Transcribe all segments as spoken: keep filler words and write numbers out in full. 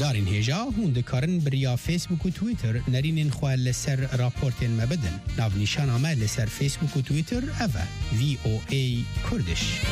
دارین هجا هون دکارن بریا فیسبوک و تویتر نرینین خواه لسر راپورتین مبدن ناو نیشان آمه لسر فیسبوک و تویتر اوه وی او ای کردش.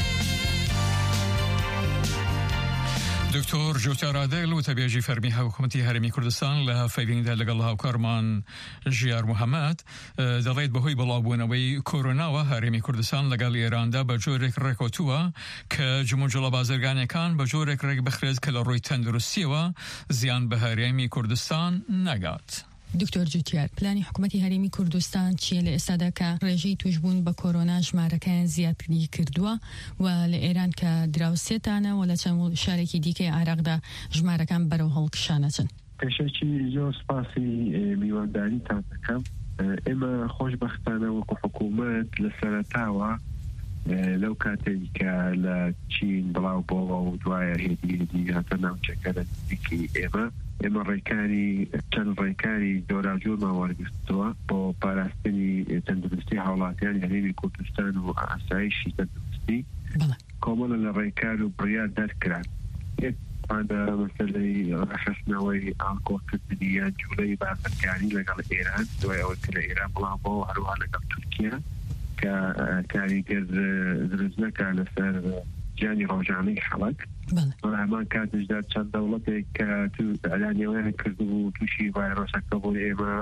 دکتر جوتیار عادل و تبیجی فرمی حکومتی هرمی کردستان لها فیدین دل لگلها کارمان جیار محمد دلید بهوی بلابونوی کرونا و هرمی کردستان لگل ایران دا بجورک رکوتوا که جموجلا بازرگانی کان بجورک رک بخرز کل روی تندرستی و زیان به هرمی کردستان نگات. دکتر جوتیار پلانی حکومتی هرمی کردستان چیه لئستاده که رژی توجبون با کرونا ژمارەکان زیادی کردووە و لە ئێران کە دراوسێتانە و لە چەند شارێکی دیکەی عێراقدا ژمارەکان بەرەو هەڵکشانەچن. پێشەکی زۆر سپاسی میوانداریتان دەکەم. ئێمە خۆشبەختانە وەکو حکوومەت لە سەرەتاوە لەو کاتێک کە لە چین بڵاو بۆەوە و دوایە هێدی هێدی هاتە ناوچەکە لە نزیکی ئێمە ئێمە ڕێکاری چەند ڕێکاری جۆراجۆرمان وەرگرتووە بۆ پاراستنی تەندروستی هاوڵاتیان هەرێمی کوردستان و ئاسایشی تەندروستی کۆمەڵە لە ڕێکار و بڕیار دەرکران. یەکمانە مەسەلەی ڕەخستنەوەی ئاڵکۆڵکردنی یان جوڵەی بازرگانی لەگەڵ ئێران دوای ئەوەی کە لە ئێران بڵاو بۆەوە هەروەها لەگەڵ تورکیا کە کاریگەر دروست نەکا لەسەر جانی ڕۆژانەی خەڵک. هەمان کاتشدا چەند دەوڵەتێک کە ئەلانیەوەیان کردبوو و تووشی ڤایرۆسەکە بۆ ئێمە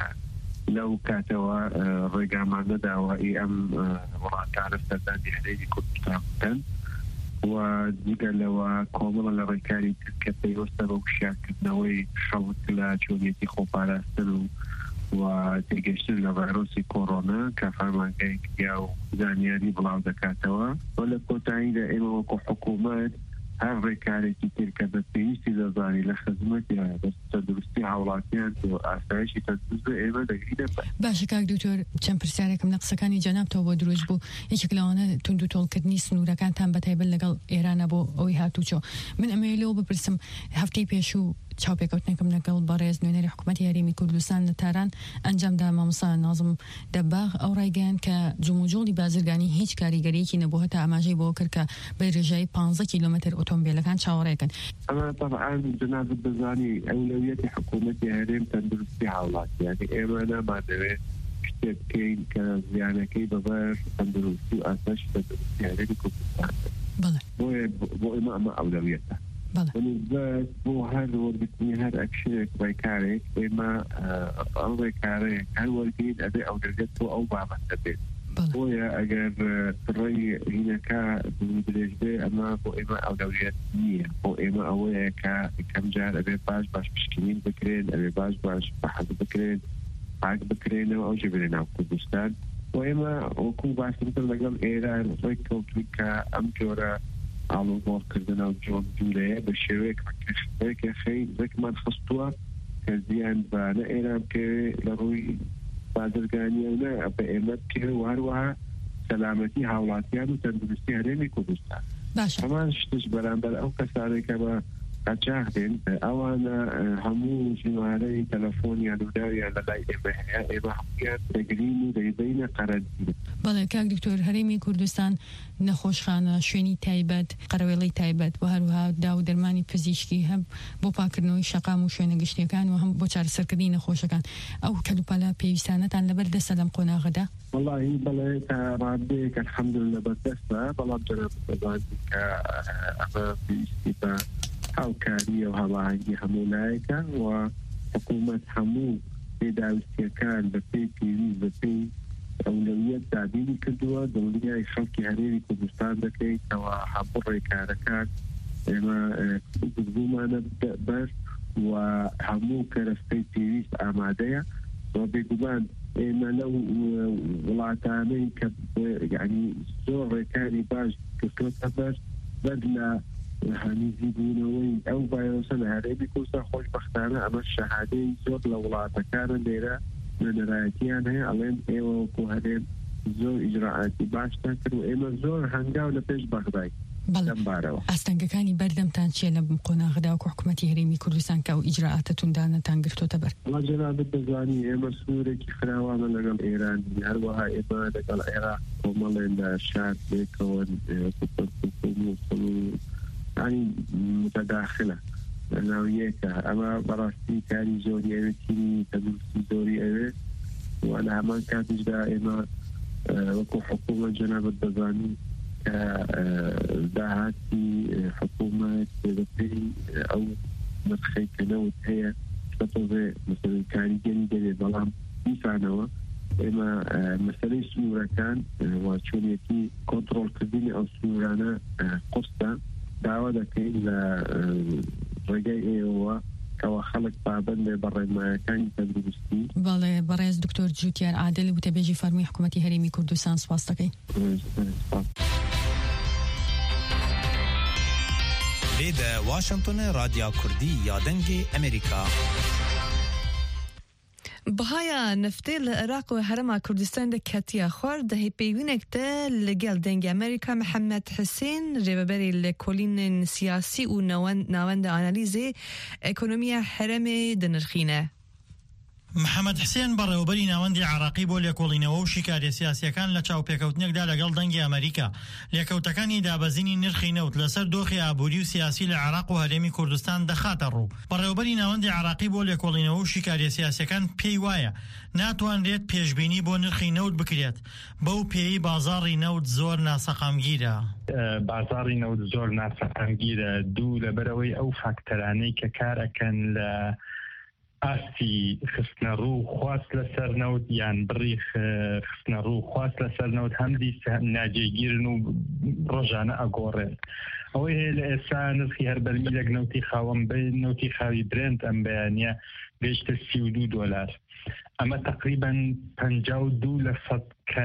لەو کاتەوە ڕێگامان نەداوە ئەم وڵاتانە سەردانی هەرێمی کوردستان بکەن و دیگەلەوە کۆمەڵە لە ڕێکاری کە پێوەستە بە وشارکردنەوەی خەڵک لە چۆنیەتی خۆپاراستن و و تێگەشتن لە ڤایرۆسی کۆڕۆنا کە فەرمانگەیەکیا و زانیاری بڵاو دەکاتەوە و لە کۆتاییدا ئێمە وەکو حکوومەت هەر ڕێکارێکی تر کە بە پێویستی دەزانی لە خزمەتی تەندروستی هاوڵاتیان و ئاسایشی تەندروست ئێمە دەگرینە. باشە کاک دکتۆر چەند پرسیارێکم لە قسەکانی جەنابتەوە بۆ دروست بوو. یەکێک لەوانە تونند و تۆڵکردنی سنوورەکانتان بەتایبەت لەگەڵ ئێرانە بۆ ئەوەی هاتووچۆ. من ئەمەوێ لەوە بپرسم هەفتەی پێشوو چاوپێکەوتنێکم لەگەڵ بەڕێز نوێنەری حکوومەتی هەرێمی کوردستان لە تاران ئەنجامدا مامۆستا نازم دەباغ ئەو ڕایگەیان کە جوموجۆڵی بازرگانی هیچ کاریگەریەکی نەبوو هەتا ئاماژەی بۆ کرد کە بە ڕێژەی پانزە کیلۆمەتر ئۆتۆمبیلەکان چاوەڕێکن. ئەمە طبعاً جنابت بزانی ئەولەویەتی حکوومەتی هەرێم تەندروستی هاوڵاتیانی ئێمە نامادەوێت شتێک بکەین کە زیانەکەی بەبەر تەندروستی و ئاسایشی تەندروستی هەرێمی کوردستان بۆیە بۆ ئێمە ئەمە ئەولەویەتە. بەنسبەت بۆ هەر وەرگرتنی هەر ئەکشنێک ڕێکارێک ئێمە ئەو ڕێکارەیەک هەر وەرگین ئەبێ ئەو دەرگێت بۆ ئەو بابەت دەبێت. بۆیە ئەگەر ڕێی هینەکە درێژ بێ ئەمە بۆ ئێمە ئەولەویەت نییە. بۆ ئێمە ئەوەیە کە کەم جار ئەبێ باش باش پشکنین بکرێن ئەبێ باش باش بەحەز بکرێن پاک بکرێنەوە ئەو جێ بێنە ناو کوردستان و ئێمە وەکو باسمتر لەگەڵ ئێران ڕێک کەوتوین کە ئەم جۆرە ئاڵوگۆڕکردن و جۆن جوولەیە بە شێوەیەکێکە خەی ڕێکمان خستووە کە زیان بانە ئێران پێ لە ڕووی بازرگانیە و نە بە ئێمە پێ و هەروەها سەلامەتی هاوڵاتیان و تەندروستی هەرێمی کوردستان. هەمان شتش بەرامبەر ئەو کەسانێکە بە قاچاق دێن ئەوانە هەموو ژمارەی تەلەفۆنیان و داویان لە لای ئێمە هەیە ئێمە هەموویان دەگرین و دەیدەینە قەرەنتینە. بەڵێ کاک دکتۆر هەرێمی کوردستان نەخۆشخانە شوێنی تایبەت قەرەوێڵەی تایبەت و هەروەها داو دەرمانی پزیشکی هەم بۆ پاکردنەوەی شەقام و شوێنە گشتیەکان و هەم بۆ چارەسەرکردنی نەخۆشەکان ئەو کەلوپەلا پێویستانەتان لەبەر دەستە لەم قۆناغەدا؟ والله بەڵێ تا ڕادەیەک الحەمدولillah بەدەستە بەڵام جەناب دەزانین کە ئەمە پێویستی بە هاوکاری و هەواهەنگی هەموو لایەکە و حکوومەت هەموو پێداویستیەکان بە پێی پێویست بە پێی ئەولەویەت دابینی کردووە دڵنیای خەڵکی هەرێمی کوردستان دەکەیتەوە هەموو ڕێکارەکان ئێمە گفتگومانە بەر و هەموو کەرەستەی پێویست ئامادەیە و بێگومان ئێمە لەو وڵاتانەی کە یعنی زۆر ڕێکاری باش کردوتە بەر بەر لە هەنیزی بوونەوەی ئەو ڤایرۆسە لە هەرێمی کوردستان خۆشبەختانە ئەمە شەهادەی زۆر لە وڵاتەکانە لێرە لەنەرایەتیان هەیە ئەڵێن ئێوە وەکو هەرێم زۆر ئیجراعاتی باشتان کرد و ئێمە زۆر هەنگاو لە پێش بەغدای دەمبارەوە. ئاستەنگەکانی بەردەمتان چیە لە قۆناغەدا وەکو حکوومەتی هەرێمی کوردستان کە ئەو ئیجراعاتەتوندانەتان گرتوتە بەر؟ وڵا جەنابەت دەزانی ئێمە سوورێکی فراوانە لەگەڵ ئێرانی هەروەها ئێمە لەگەڵ عێراق کۆمەڵێن لە شار بێکەوە ینی متداخلە ناویەکە ئەمە بەڕاستی کاری زۆری ئەوێتینی تەندروستی زۆری ئەوێت و لە هەمان کاتیشدا ئێمە وەکو حکوومەت جەنابەت دەزانی کە داهاتی حکوومەت بەپێی ئەو نرخەی کە نەوت هەیە بەتۆزێ مەسەلەی کاریگەری دەبێت بەڵام میسانەوە ئێمە مەسەلەی سنوورەکان و چۆنیەتی کۆنتڕۆڵکردنی ئەو سنوورانە قورسە داوا دەکەین لە ڕێگەی ئێوە کەوا خەڵک پابەند بێ بە ڕێنمایەکانی تەندروستی. بەڵێ بەڕێز دکتۆر جوتیار عادل وتەبێژی فەرمووی حکوومەتی هەرێمی کوردستان سپاس دەکەین. لێدە واشنگتن رادیۆ کوردی یا دەنگی ئەمریکا. بەهایە نفتەی لە عێراق و هەرەما کوردستان دەکاتیە خوار دەهی پەیوینێکتە لەگەڵ دەنگی ئەمریکا محەممەد حسین ڕێبەبەری لە کۆلینن سیاسی و ناوەندە ئانالیزێ ئەکۆنۆمیە هەرەمێ دەنرخینە. محەممەد حسێن بەڕێوەبەری ناوەندی عراقی بۆ لێکۆڵینەوە و شیکاریە سیاسیەکان لە چاوپێکەوتنێکدا لەگەڵ دەنگی ئەمریکا لێکەوتەکانی دابەزینی نرخی نەوت لەسەر دۆخی ئابووری و سیاسی لە عراق و هەرێمی کوردستان دەخاتە ڕوو. بەڕێوەبەری ناوەندی عراقی بۆ لێکۆڵینەوە و شیکاریە سیاسیەکان پێی وایە ناتوانرێت پێشبینی بۆ نرخی نەوت بکرێت بەو پێی بازاڕی نەوت زۆر ناسەقامگیرە. بازاڕی نەوت زۆر ناسەقامگیرە دوو لەبەرەوەی ئەو فاکتەرانەی کە کارەکەن لە ئاستی خستنە ڕوو خواست لەسەر نەوت یان بڕی خستنە ڕوو خواست لەسەر نەوت هەمدی ناجێگیرن و ڕۆژانە ئەگۆڕێن. ئەوەی هەیە لە ئێستا نرخی هەر بەرمیلێک نەوتی خاوەم بێ نەوتی خاوی برنت ئەم بەیانە گەیشتە سی و دوو دۆلار. ئەمە تقریباً پەنجا و دوو لە سەد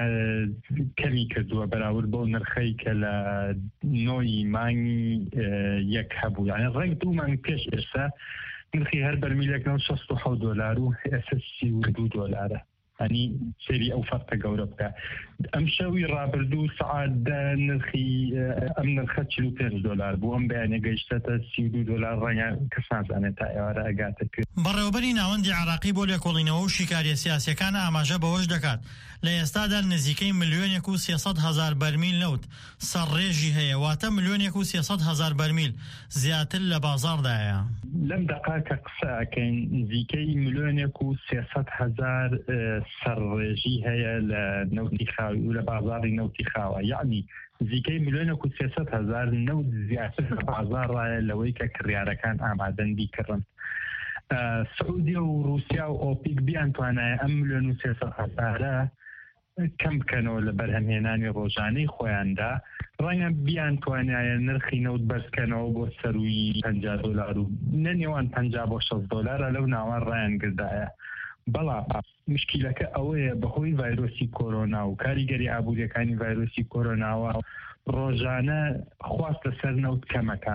کەمی کردووە بەراورد بۆ نرخەی کە لە نۆی مانگی یەک هەبوو. یعنی ڕێک دوو مانگ پێش ئێستا نرخی هەر بەرمیلێک نەوت شەست و حەوت دۆلار و ئێستا سی و دوو دۆلارە. ئەنی سێری ئەو فەرقە گەورە بکە. ئەم شەوی ڕابردوو سەعاتدا نرخی ئەم نرخە چل و پێنج دۆلار بوو. ئەم بەیانە گەیشتەتە سی و دوو دۆلار ڕەنگە کەس نازانێت تا ئێوارە ئەگاتە کرد. بەڕێوەبەری ناوەندی عراقی بۆ لێکۆڵینەوە و شیکاریە سیاسیەکان ئاماژە بەوەش دەکات لە ئێستادا نزیکەی ملیۆنێک و سێسەد هەزار بەرمیل نەوت سەرڕێژی هەیە واتە ملیۆنێک و سێسەد هەزار بەرمیل زیاتر لە بازاڕدایە. لەم دقاکە قسە ئەکەین نزیکەی ملیۆنێک و سێسەد هەزار سەرڕێژی هەیە لە نەوتی خاوی و لە بازاڕی نەوتی خاوە. یعنی نزیکەی ملیۆنێک و سێسەد هەزار نەوت زیاتر لە بازاڕایە لەوەی کە کڕیارەکان ئامادەندی کردن. سعودی و رووسیا و ئۆپیک بیان توانایە ئەم ملیۆن و سێسەد هەزارە کەم بکەنەوە لە بەرهەمهێنانی ڕۆژانەی خۆیاندا ڕەنگە بیان توانایە نرخی نەوت بەرزکەنەوە بۆ سەروی پەنجا دۆلار و نەنێوان پەنجا بۆ شەست دۆلارە لەو ناوان ڕایان گردایە. بەڵام مشکیلەکە ئەوەیە بەهۆی ڤایرۆسی کۆرۆنا و کاریگەری ئابوووریەکانی ڤایرۆسی کۆرۆناوە ڕۆژانە خواست لەسەر نەوت کەمەکە.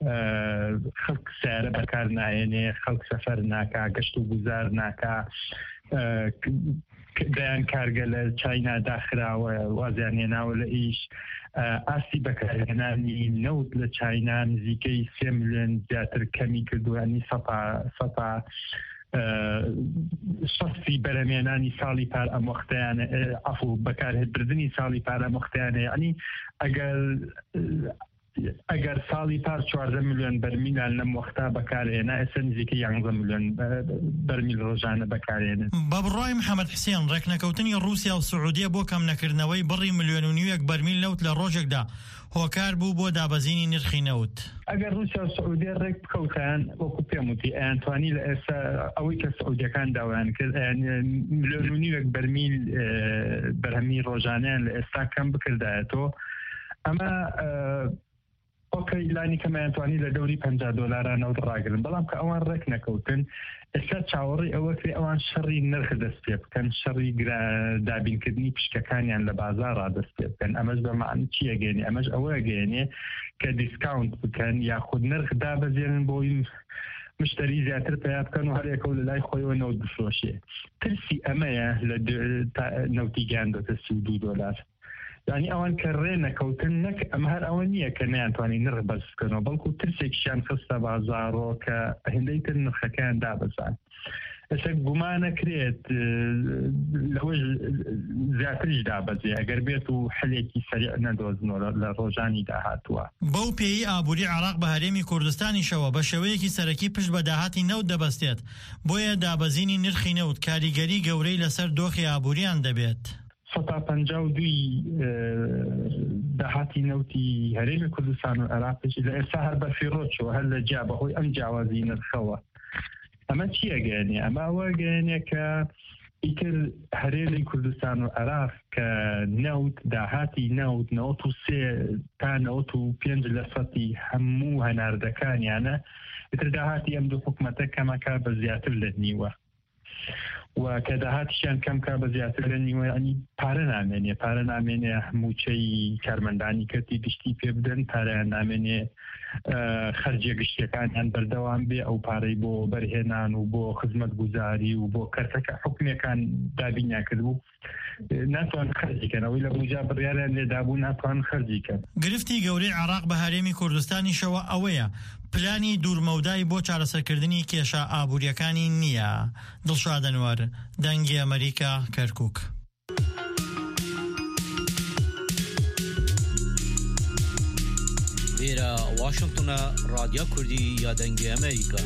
خەڵک سیارە بەکار نایێنێ، خەڵک سەفەر ناکا، گەشت و گوزار ناکا، دەیان کارگە لە چاینا داخراوە وازیان هێناوە لە ئیش. ئاستی بەکارهێنانی نەوت لە چاینا نزیکەی سێ ملیۆن زیاتر کەمی کردووانی سەپا شەستی بەرهەمهێنانی ساڵی پار ئەم وەختەیان ئەفو بەکارهێنبردنی ساڵی پار ئەم وەختەیانە. یعنی ئەگەر ئەگەر ساڵی پار چواردە ملیۆن بەرمیلان لەم وەختا بەکارهێنا ئێستا نزیکەی یانزە ملیۆن بەرمیل ڕۆژانە بەکارهێنن. بە بڕای محەممەد حسێن ڕێکنەکەوتنی رووسیا و سعودیە بۆ کەم نەکردنەوەی بڕی ملیۆن و نیوەک بەرمیل نەوت لە ڕۆژێکدا هۆکار بوو بۆ دابەزینی نرخی نەوت. ئەگەر رووسیا و سعودیە ڕێک بکەوتیان وەکو پێم وتی ئەیانتوانی لە ئێستا ئەوەی کە سعودیەکان داوایان کرد ملیۆن و نیوەک بەرمیل بەرهەمی ڕۆژانیان لە ئێستا کەم بکردایەتەوە. ئەمە ئۆکەی لانی کەمەیانتوانی لە دەوری پەنجا دۆلارانەوت ڕاگرن. بەڵام کە ئەوان ڕێک نەکەوتن ئێستا چاوەڕی ئەوە کرێ ئەوان شەڕی نرخ دەست پێ بکەن، شەڕی دابینکردنی پشکەکانیان لە بازاڕا دەست پێ بکەن. ئەمەش بەمعنی چی ئەگەێنێ؟ ئەمەش ئەوە ئەگەێنێ کە دیسکاونت بکەن یاخود نرخ دابەزێنن بۆی مشتری زیاتر پیا بکەن و هەرێکە لە لای خۆیەوە نەوت بفرۆشێ. ترسی ئەمەیە لە نەوتی گیاندۆتە سی و دوو دۆلار. یعنی ئەوان کە ڕێ نەکەوتن نەک ئەم هەر ئەوە نییە کە نەیانتوانی نرخ بەرز بکەنەوە، بەڵکو ترسێکیشیان خستە بازاڕۆ کە هێندەی تر نرخەکەیان دابەزان. ئەسە گومانەکرێت لەوەش زیاتریش دابەزێ ئەگەر بێت و حلێکی سەریع نەدۆزنەوە لە ڕۆژانی داهاتووە. بەو پێی ئابووری عێراق بە هەرێمی کوردستانیشەوە بە شێوەیەکی سەرەکی پشت بە داهاتی نەوت دەبەستێت، بۆیە دابەزینی نرخی نەوت کاریگەری گەورەی لەسەر دۆخی ئابووریان دەبێت. سەتا پەنجا و دوی داهاتی نەوتی هەرێمی کوردستان و عێراقیش لە ئێستا هەر بەفیڕۆچەوە هەر لە جا بەهۆی ئەم جیاوازی نرخەوە. ئەمە چیە گەیەنێ؟ ئەمە ئەوە گەیەنێ کە ئیتر هەرێمی کوردستان و عێراق کە نەوت داهاتی نەوت نەوەت و سێ تا نەوەت و پێنج لە سەتی هەموو هەناردەکانیانە ئیتر داهاتی ئەم دوو حکومەتە کەمەکە بە زیاتر لە نیوە و کە داهاتیشیان کەمکە بە زیاتر لە نیوە ئەنی پارە نامێنێ پارە نامێنێ هەمووچەی کارمەندانی کەتی گشتی پێ بدەن، پارەیان نامێنێ خەرجە گشتەکانیان بەردەوام بێ، ئەو پارەی بۆ بەرهێنان و بۆ خزمەت گوزاری و بۆ کەرتەکە حکومەکان دابینیا کردبوو ناتوان خەرجیکەنەوەی لە بوجا بڕیاریان لێدابوو ناتوان خەرجیکەن. گرفتی گەورەی عێراق بە هەرێمی کوردستانیشەوە ئەوەیە پلانی دوورمەودای بۆ چارەسەرکردنی کێشە ئابووریەکانی نییە. دڵشاد ئەنوەر، دەنگی ئەمریکا، کەرکووک. لێرە واشنگتنە رادیۆ کوردی یا دەنگی ئەمریکا.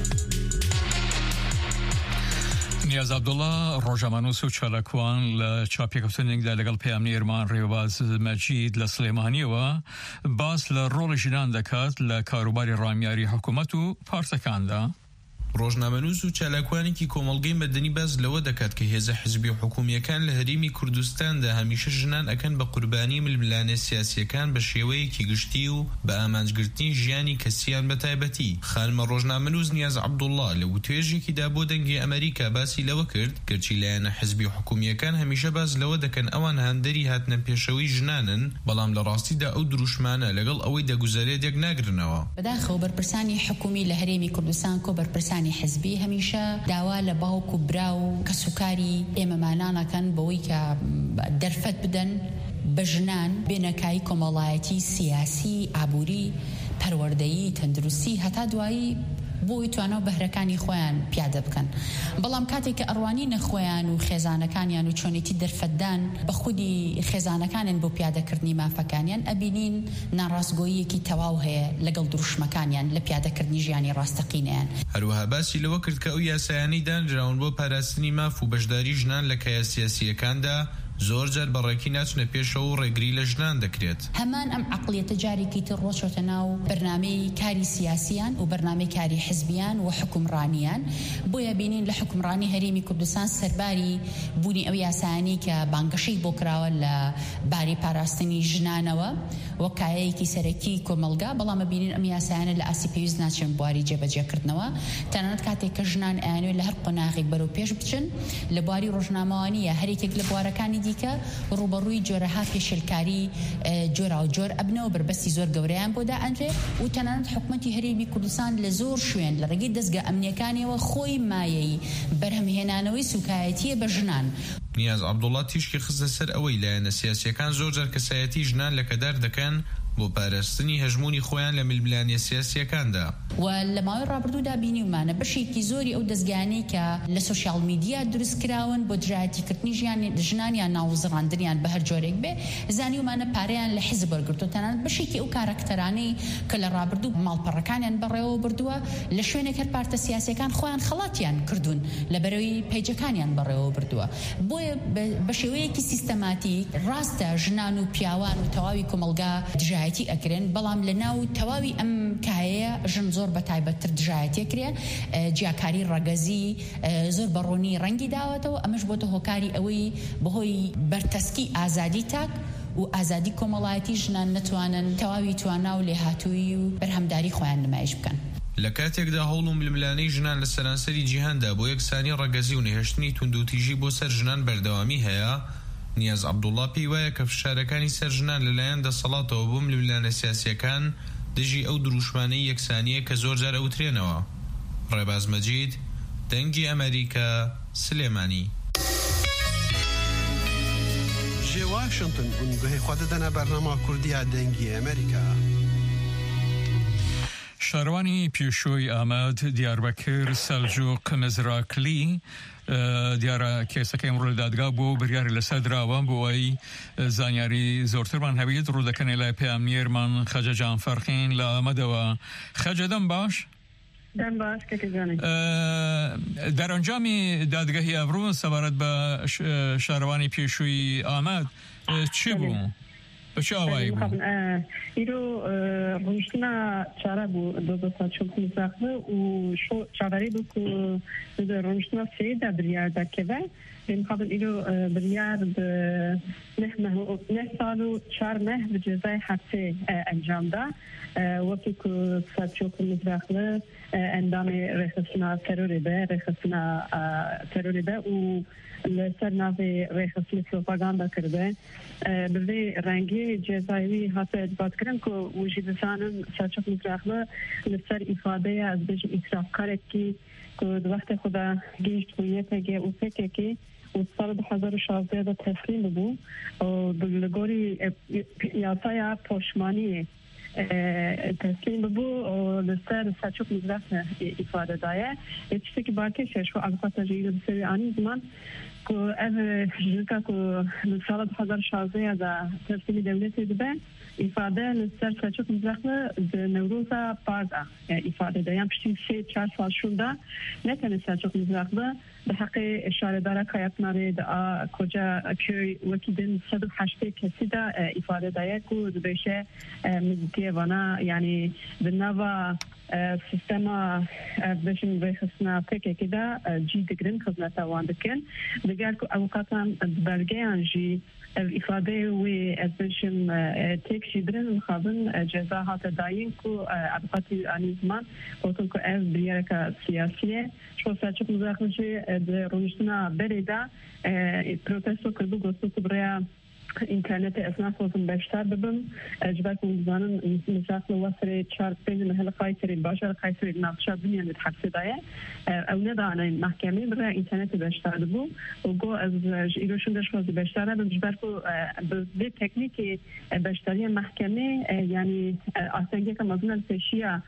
نیاز عەبدوڵڵا ڕۆژەمانووس و چالاکوان لە چاپێکەوتنێکدا لەگەڵ پەیامنی ئێرمان ڕێوەباز مەجید لە سلێمانیەوە باس لە ڕۆڵی ژنان دەکات لە کاروباری ڕامیاری حکوومەت و پارتەکاندا. ڕۆژنامەنووس و چالاکوانێکی کۆمەڵگەی مەدەنی باز لەوە دەکات کە هێزە حزبی و حکوومیەکان لە هەرێمی کوردستاندا هەمیشە ژنان ئەکەن بە قوربانی ململانە سیاسیەکان بە شێوەیەکی گشتی و بە ئامانجگرتنی ژیانی کەسیان بە تایبەتی. خانمە ڕۆژنامەنووس نیاز عەبدوڵڵا لە وتوێژێکیدا بۆ دەنگی ئەمریکا باسی لەوە کرد گەرچی لایەنە حزبی و حکوومیەکان هەمیشە باز لەوە دەکەن ئەوان هاندەری هاتنە پێشەوەی ژنانن، بەڵام لە ڕاستیدا ئەو دروشمانە لەگەڵ ئەوەی دەگوزارێت یەک ناگرنەوە. بەداخەوە بەرپرسانی حکومی لە هەرێمی کوردستان کۆ بەرپرسانی حزبی هەمیشە داوا لە باوک و برا و کەسوکاری ئێمەمانانەکەن بەوەی کە دەرفەت بدەن بە ژنان بێنەکایی کۆمەڵایەتی سیاسی، ئابووری، پەروەردەیی، تەندروستی هەتا دوایی بۆی توانەوە بەهرەکانی خۆیان پیادە بکەن. بەڵام کاتێک کە ئەڕوانی نەخۆیان و خێزانەکانیان و چۆنێتی دەرفەتدان بە خودی خێزانەکانیان بۆ پیادەکردنی مافەکانیان ئەبینین ناڕاستگۆییەکی تەواو هەیە لەگەڵ دروشمەکانیان لە پیادەکردنی ژیانی ڕاستەقینەیان. هەروەها باسی لەوە کرد کە ئەو یاسایانەی دانراون بۆ پاراستنی ماف و بەشداری ژنان لە کایە سیاسیەکاندا زۆر جار بەڕێکی ناچنە پێشەوە و ڕێگری لە ژنان دەکرێت. هەمان ئەم عەقڵیەتە جارێکی تر ڕۆچۆتە ناو بەرنامەی کاری سیاسیان و بەرنامەی کاری حزبیان و حکومڕانیان. بۆیە بینین لە حکومڕانی هەرێمی کوردستان سەرباری بوونی ئەو یاسایانی کە بانگەشەی بۆ کراوە لە باری پاراستنی ژنانەوە وەک کایەیەکی سەرەکی کۆمەلگا، بەڵام بینین ئەم یاسایانە لە ئاسی پێویست ناچێن بواری جێبەجێکردنەوە. تەنانەت کاتێک کە ژنان ئەیانوێت لە هەر قۆناغێک بەرەو پێش بچن لە بواری ڕۆژنامەوانیە هەرێکێک لە بوارەکانی دیکە ڕوبەڕووی جۆرەها پێشێلکاری جۆرا و جۆر ئەبنەوە بربەستی زۆر گەورەیان بۆ دائەنرێ و تەنانەت حکومەتی هەرێمی کوردستان لە زۆر شوێن لە ڕێگەی دەستگا ئەمنیەکانیەوە خۆی مایەی بەرهەمهێنانەوەی سوکایەتیە بە ژنان. نیاز عەبدوڵڵا تیشکی خستە سەر ئەوەی لایەنە سیاسیەکان زۆر جار کەسایەتی ژنان لە کەدار دەکەن بۆ پاراستنی هەژمونی خۆیان لە ململانە سیاسیەکاندا. و لە ماوەی ڕابردوودا بینیومانە بەشێکی زۆری ئەو دەستگانەی کە لە سوشیال میدیا دروست کراون بۆ درایەتیکردنی ژیانی ژنانیان ناوزڕاندنیان بە هەر جۆرێک بێ زانیومانە پارەیان لە حیزب وەرگرتو. تەنانەت بەشێکی ئەو کارەکتەرانەی کە لە ڕابردوو ماڵپەڕەکانیان بەڕێوە بردووە لە شوێنێک هەر پارتە سیاسیەکان خۆیان خەڵاتیان کردوون لە بەرەوەی پەیجەکانیان بەڕێوە بردووە. بۆیە بە شێوەیەکی سیستەماتیک ڕاستە ژنان و پیاوان و تەواوی کۆمەلگا دژایەتی ئەکرێن، بەڵام لە ناو تەواوی ئەم کایەیە ژن زۆر بە تایبەتتر دژایەتی ئەکرێن. جیاکاری ڕەگەزی زۆر بەڕوونی ڕەنگی داوەتەوە. ئەمەش بۆتە هۆکاری ئەوەی بەهۆی بەرتەسکی ئازادی تاک و ئازادی کۆمەڵایەتی ژنان نەتوانن تەواوی توانا و لێهاتووی و بەرهەمداری خۆیان نمایش بکەن. لە کاتێکدا هەوڵ و ململانەی ژنان لە سەرانسەری جیهاندا بۆ یەکسانی ڕەگەزی و نەهێشتنی توندوتیژی بۆ سەر ژنان بەردەوامی هەیە، نیاز عەبدوڵڵا پێی وایە کە فشارەکانی سەر ژنان لەلایەن دەسەڵاتەوە بۆ ململانە سیاسیەکان دژی ئەو دروشمانەی یەکسانیە کە زۆر جار ئەوترێنەوە. ڕێباز مەجید، دەنگی ئەمریکا، سلێمانی. جێ واشنگتن بوون گوهی خوا دەدەنە بەرنامە کوردیە دەنگی ئەمریکا. شاروانی پیشوی آمد دیاربکر سلجوق مزراکلی دیارە کێسەکە ئەمڕۆ لە دادگا بوو بڕیاری لەسەر دراوە بۆ ئەوەی زانیاری زۆرترمان هەبێت ڕوودەکەنێ لای پەیامنیێرمان خەجە جانفەرخین لە ئەمەدەوە. خەجە دەم باش؟ دەم باش کەکەجانێ. دەرەنجامی دادگەهی ئەڤڕۆ سەبارەت بە شاروانی پێشووی ئامەد چی بوو؟ بچه آوایی بود؟ ایرو رونشتنا چاره بود دو دو ساعت شد میزاخته و شو چاره بود که رونشتنا سه ده بریار ده که و میخوام ایرو بریار ده نه سال و چهار ماه به جزای حبسه انجام ده وقتی که ساعت شد میزاخته اندام رخصنا تروری به رخصنا تروری به و لسر ناوی رخصی پروپاگاندا کرده بله رنگی جزایی هست اثبات کردن که وجود زنان سرچوب می‌گذاره لسر ifade از بیش اعتراف کرد که که وقت خدا گیشت کویت که او فکر که و سال دو هزار و شانزده تسلیم بود و بلگوری یاسای پشمانی تسلیم بود و لسر سرچوب می‌گذاره ifade داره چیزی که باکیش شو اگه جیل بسیاری آنی زمان که از جلکه که سال دو هزار و شانزده از تسلیم دولتی دبن ifade لسر سرچوب می‌گذاره نوروز پارده ifade داریم پشتی سه چهار سال شده نه تنها سرچوب می‌گذاره به حق اشاره داره که یکناری دا کجا که وکی دن صد و هشت کسی دا ifade داره که بشه مزیتی وانا یعنی به نوع سیستم بشن بخصنا فکر که دا جی دگرن خدمت وان دکن دیگر که اوقاتم برگه انجی ifade و از بشن تکشی درن مخابن جزا هات داین که اوقاتی آنیزمان بودن که از بیاره سیاسیه شو سرچوب مزاخمشی رونشتنا بریده پروتستو کردو گفتو که برای اینترنت اسناف وزن بیشتر ببم جبر کن زنان مسافر وسری چهار پنج محل خایسری باشه خایسری نافشا دنیا متحبس دایه او ندانه محکمه برای اینترنت بیشتر ببم و گو از ایروشون داشت بیشتره بم جبر کو به تکنیک بیشتری محکمه یعنی آسنگی که مزمن پیشیه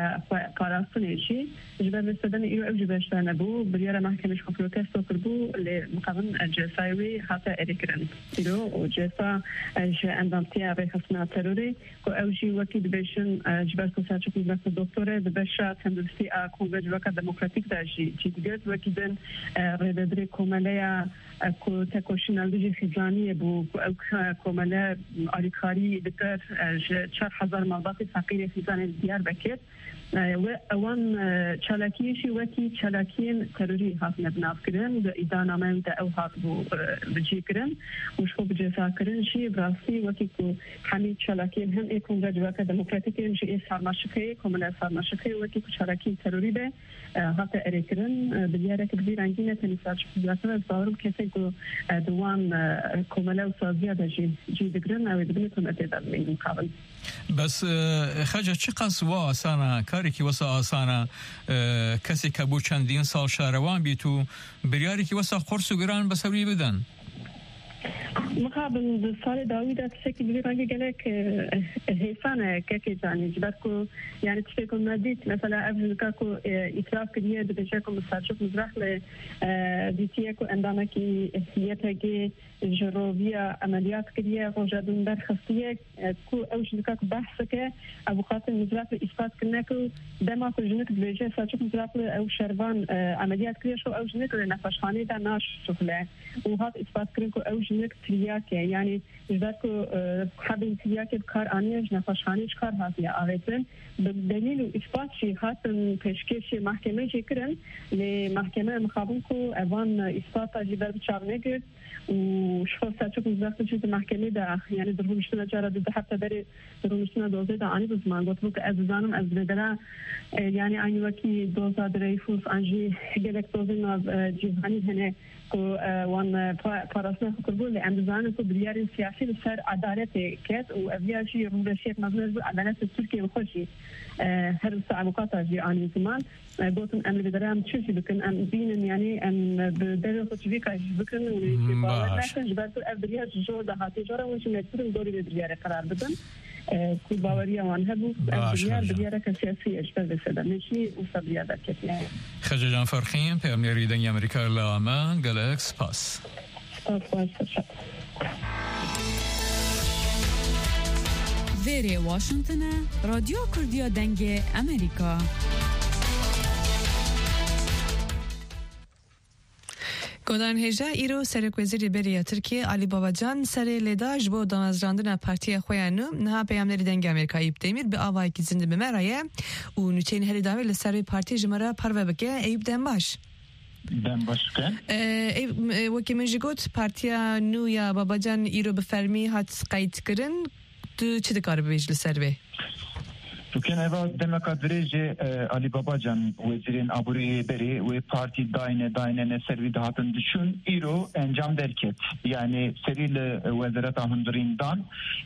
پاراستونیشی جبر بستدن ایرو اوج بیشتر نبو بریار محکمش کو پروتستو کردو لمقابل جسایوی حتی اریکرن ایرو جسا اج اندامتی رخصنا تروری که اوجی وکی دبیشن جبر کو سرچوب می‌برد دکتره دبیشا تندرستی کنگره وکا دموکراتیک داشتی چی دیگر وکی دن رددری کومله کو تکوشنالدی خزانی بو او کومله آریکاری بتر چهار هزار مالبات فقیر خزانی دیار بکت و اوان چالاکیشی وکی چالاکین تروری هات نبناف کرن و ایدانامه ده او هات بو بجی کرن وش خوب جزا کرن شی براستی وکی که همین چالاکین هم ای کنگره وکا دموکراتیک انجی ای سرماشقه کومله سرماشقه وکی که چالاکین تروری به هات اری کرن بلیاره که بزیر انگینه تنیساچ بزرگتر از دارم کسی که دوان کومله و سازیه ده جی دگرن او دبنیتون اتداد من قابل بس خجه چی قص و آسانه کاری که واسه آسانه کسی که بو چندین سال شهروان بی تو بریاری که واسه قرص و گران بسوری بدن مقابل سال داوود شکل بیرانگی گله که حیفانه که که جانی جبر کو یعنی چه کم ندید مثلا افزود که کو اطلاف کردیه دبیشه کم سرچوب مزرح ل دیتیه کو اندامه کی احتیاطه که جروبیا عملیات کردیه روزادن در خصیه کو اوج که بحث که ابو خاطر مزرح اثبات کنه که دما کو جنک دبیشه سرچوب مزرح او شربان عملیات کردیه شو اوج نک نفشخانه در ناش شغله و هات اثبات کنه که اوج نک تریاکه یعنی جدا کو خبین تریاکه کار آنیش نفشخانهش کار هستیه آویتن دلیل و اثبات شی هاتن پیشکش محکمه جکرن لی محکمه مخابن کو اوان اثبات جبر بچار نگرد و شخص سرچوب مزاخت چیز محکمه ده یعنی در رومشتنا جارا ده حتی بری در رومشتنا دوزه ده آنی بزمان گفتم که از زانم از بدلا یعنی آنی وکی دوزه در ایفوس آنجی گلک دوزه ناز جیهانی هنه کو وان فراسنا خطربون لأمزان کو بريار سياسي لسر عدالة كات وأبياشي رمضشيت مزمز عدالة التركية وخشي هر الصعوبات جي عن زمان قلتن أمر بدرام تشوفي بكن أم بين يعني أم بدرجة تشوفيك بكن ولكن جبرت أبريار جو ده هاتي جرا وش نكتر دوري بريار قرار بدن كل باوريا وان هبو بريار بريار كسياسي أشبه بسدا ماشي وصبريار كتير خجل فرخين بأمير دنيا أمريكا لامان جالاكس باس ویری واشنطن رادیو کردیا دنگ امریکا گودان هجده ایرو سرک وزیر بریه ترکیه علی باباجان سر لیداج با دامزراندن پارتی خویانو نه پیامداری دنگ امریکایی بتیمیر به آوایی که زنده بمرایه و نوچین هری داوی لسر پارتی جمعه پرو بگه ایب دن باش دن باش کن وکی من جگوت پارتیا نو یا باباجان ایرو بفرمی هات قید کرن تو چی دکار بیج لسر به؟ تو کن اوا دمکات وریجه علی باباجان وزیرین آبوری بری و پارتی داینه داینه نسروی دهاتن دشون ایرو انجام درکت یعنی سریل وزارت هندرین دان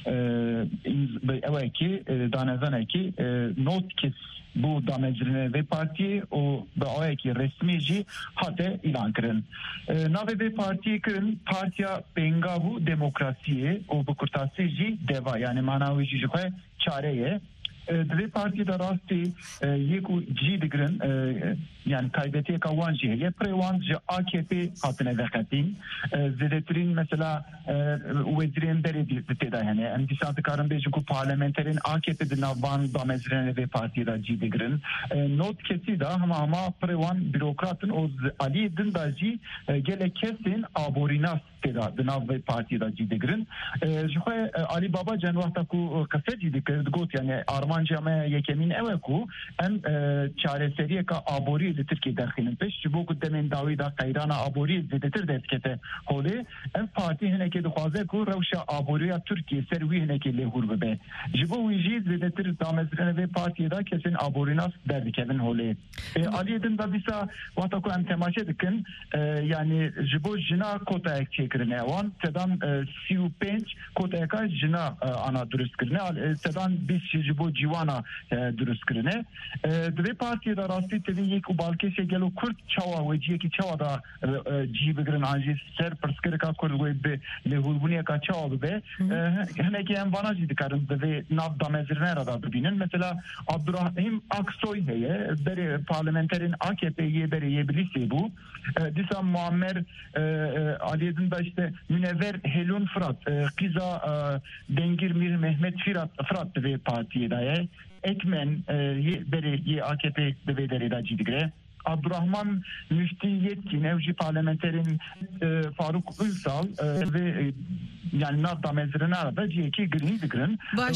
اوه کی دانزانه کی نوت کس bu damezrine ve parti o da ayaki resmici hatta ilan kırın. Nave ve parti kırın partiya bengavu demokrasiye o bu kurtasıcı deva yani manavi jijikhe çareye ve parti da rasti yeku cidigrin yani kaybetiye kavanci ye prevanci A K P hatine vekatin zedetrin mesela vezirin belediye teda yani endisatı karın bejku parlamenterin A K P'de navan damezrene ve parti da cidigrin not kesi da ama ama prevan bürokratın o Ali Dindaji gele kesin aborinas teda dinav ve parti da cidigrin jukhe Ali Babacan vaqta ku kase cidigrin got yani Armanca me yekemin eveku en çareseriye ka abori de Türkiye derkhinin peş bu kudemin davida kayrana abori zedetir deskete hole en parti hineke de xaze ku rewşa aboriya Türkiye servi hineke lehur be jibo wiji zedetir damezrene ve partiye da kesin aborinas derdikevin hole Ali Dinda bisa vaqta ku em temaşe dikin yani jibo jina kota ek çekirine wan sedan si u beş kota eka jina ana durust kirine sedan biz jibo ciwana durust kirine dve partiye da rasti tedi yek u balkese gelo kurt çava veciye ki çava da cibigrin anji ser perskere ka kurt ve be lehulbuniye ka çava be hene ki en vanajı dikarın ve nav damezrine rada binin mesela Abdurrahim Aksoy heye beri parlamenterin A K P'ye beri yebilisi bu disa Muammer Ali Dinda işte Münevver Helun Fırat Kiza Dengir Mir Mehmet Fırat Fırat ve partiye daye Ekmen ye beri ye A K P develeri da cidigre Abdurrahman Müfti Yetkin evci parlamenterin Faruk Ünsal ve yani nav mezrine arada ceki green digrin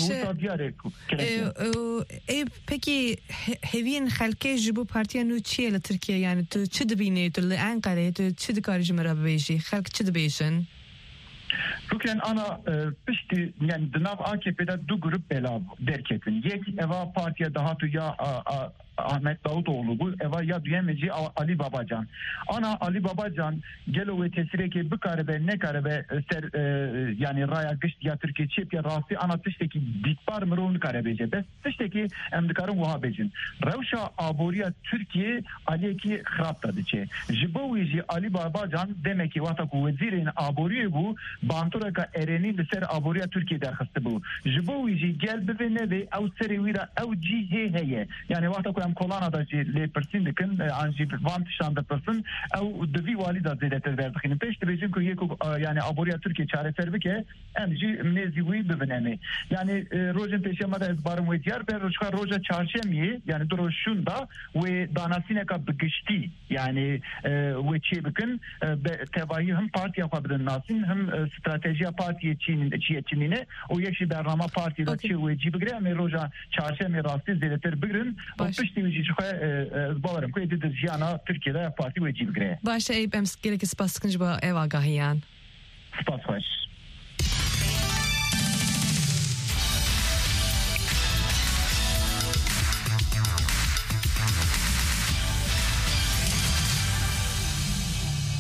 e peki hevin halke jibu partiya nu çiye Türkiye yani tu çidbine tu Ankara tu çidkarıcı merabeji halk çidbeşin Rukren ana pişti yani dınav A K P'de du grup belav derketin. Yek eva partiye daha tu ya Ahmet Davutoğlu bu eva ya duyemeci Ali Babacan. Ana Ali Babacan gelo ve tesireke bu karebe ne karebe ser yani raya gışt ya Türkiye çip ya rasti ana tişteki dikbar mırun karebece. Bes tişteki emdikarın vahabecin. Revşa aboriya Türkiye aleki xrapta diçe. Jibovici Ali Babacan demek ki vataku vezirin aboriye bu Banturaka ereni de ser aboriya Türkiye derhastı bu. Jibovici gel bevene ve ev serivira ev cihe heye. Yani vataku em Kolana'da le persin dikin anji vant şanda persin ev devi valida zedeter verdikini peşte bejin ku yeku yani aboriya Türkiye çare serbike emji meziwi bevenemi. Yani rojen peşemada ezbarım ve diyar ben roşka roja çarşemiye yani droşunda ve danasine bıgışti yani ve çebikin tevahi hem parti yapabilir nasin hem stratejiya partiye çinin çiyeçinine o yeşil berrama partiye da çi ve cibigre ama roja çarşemiye rastı zedeter bigrin o pişti ve jişe zbalarım ku edid jiyana Türkiye'de parti ve cibigre. Başta eyb ems gerek spaskınç ba ev agahiyan. Spas hoş. Oşey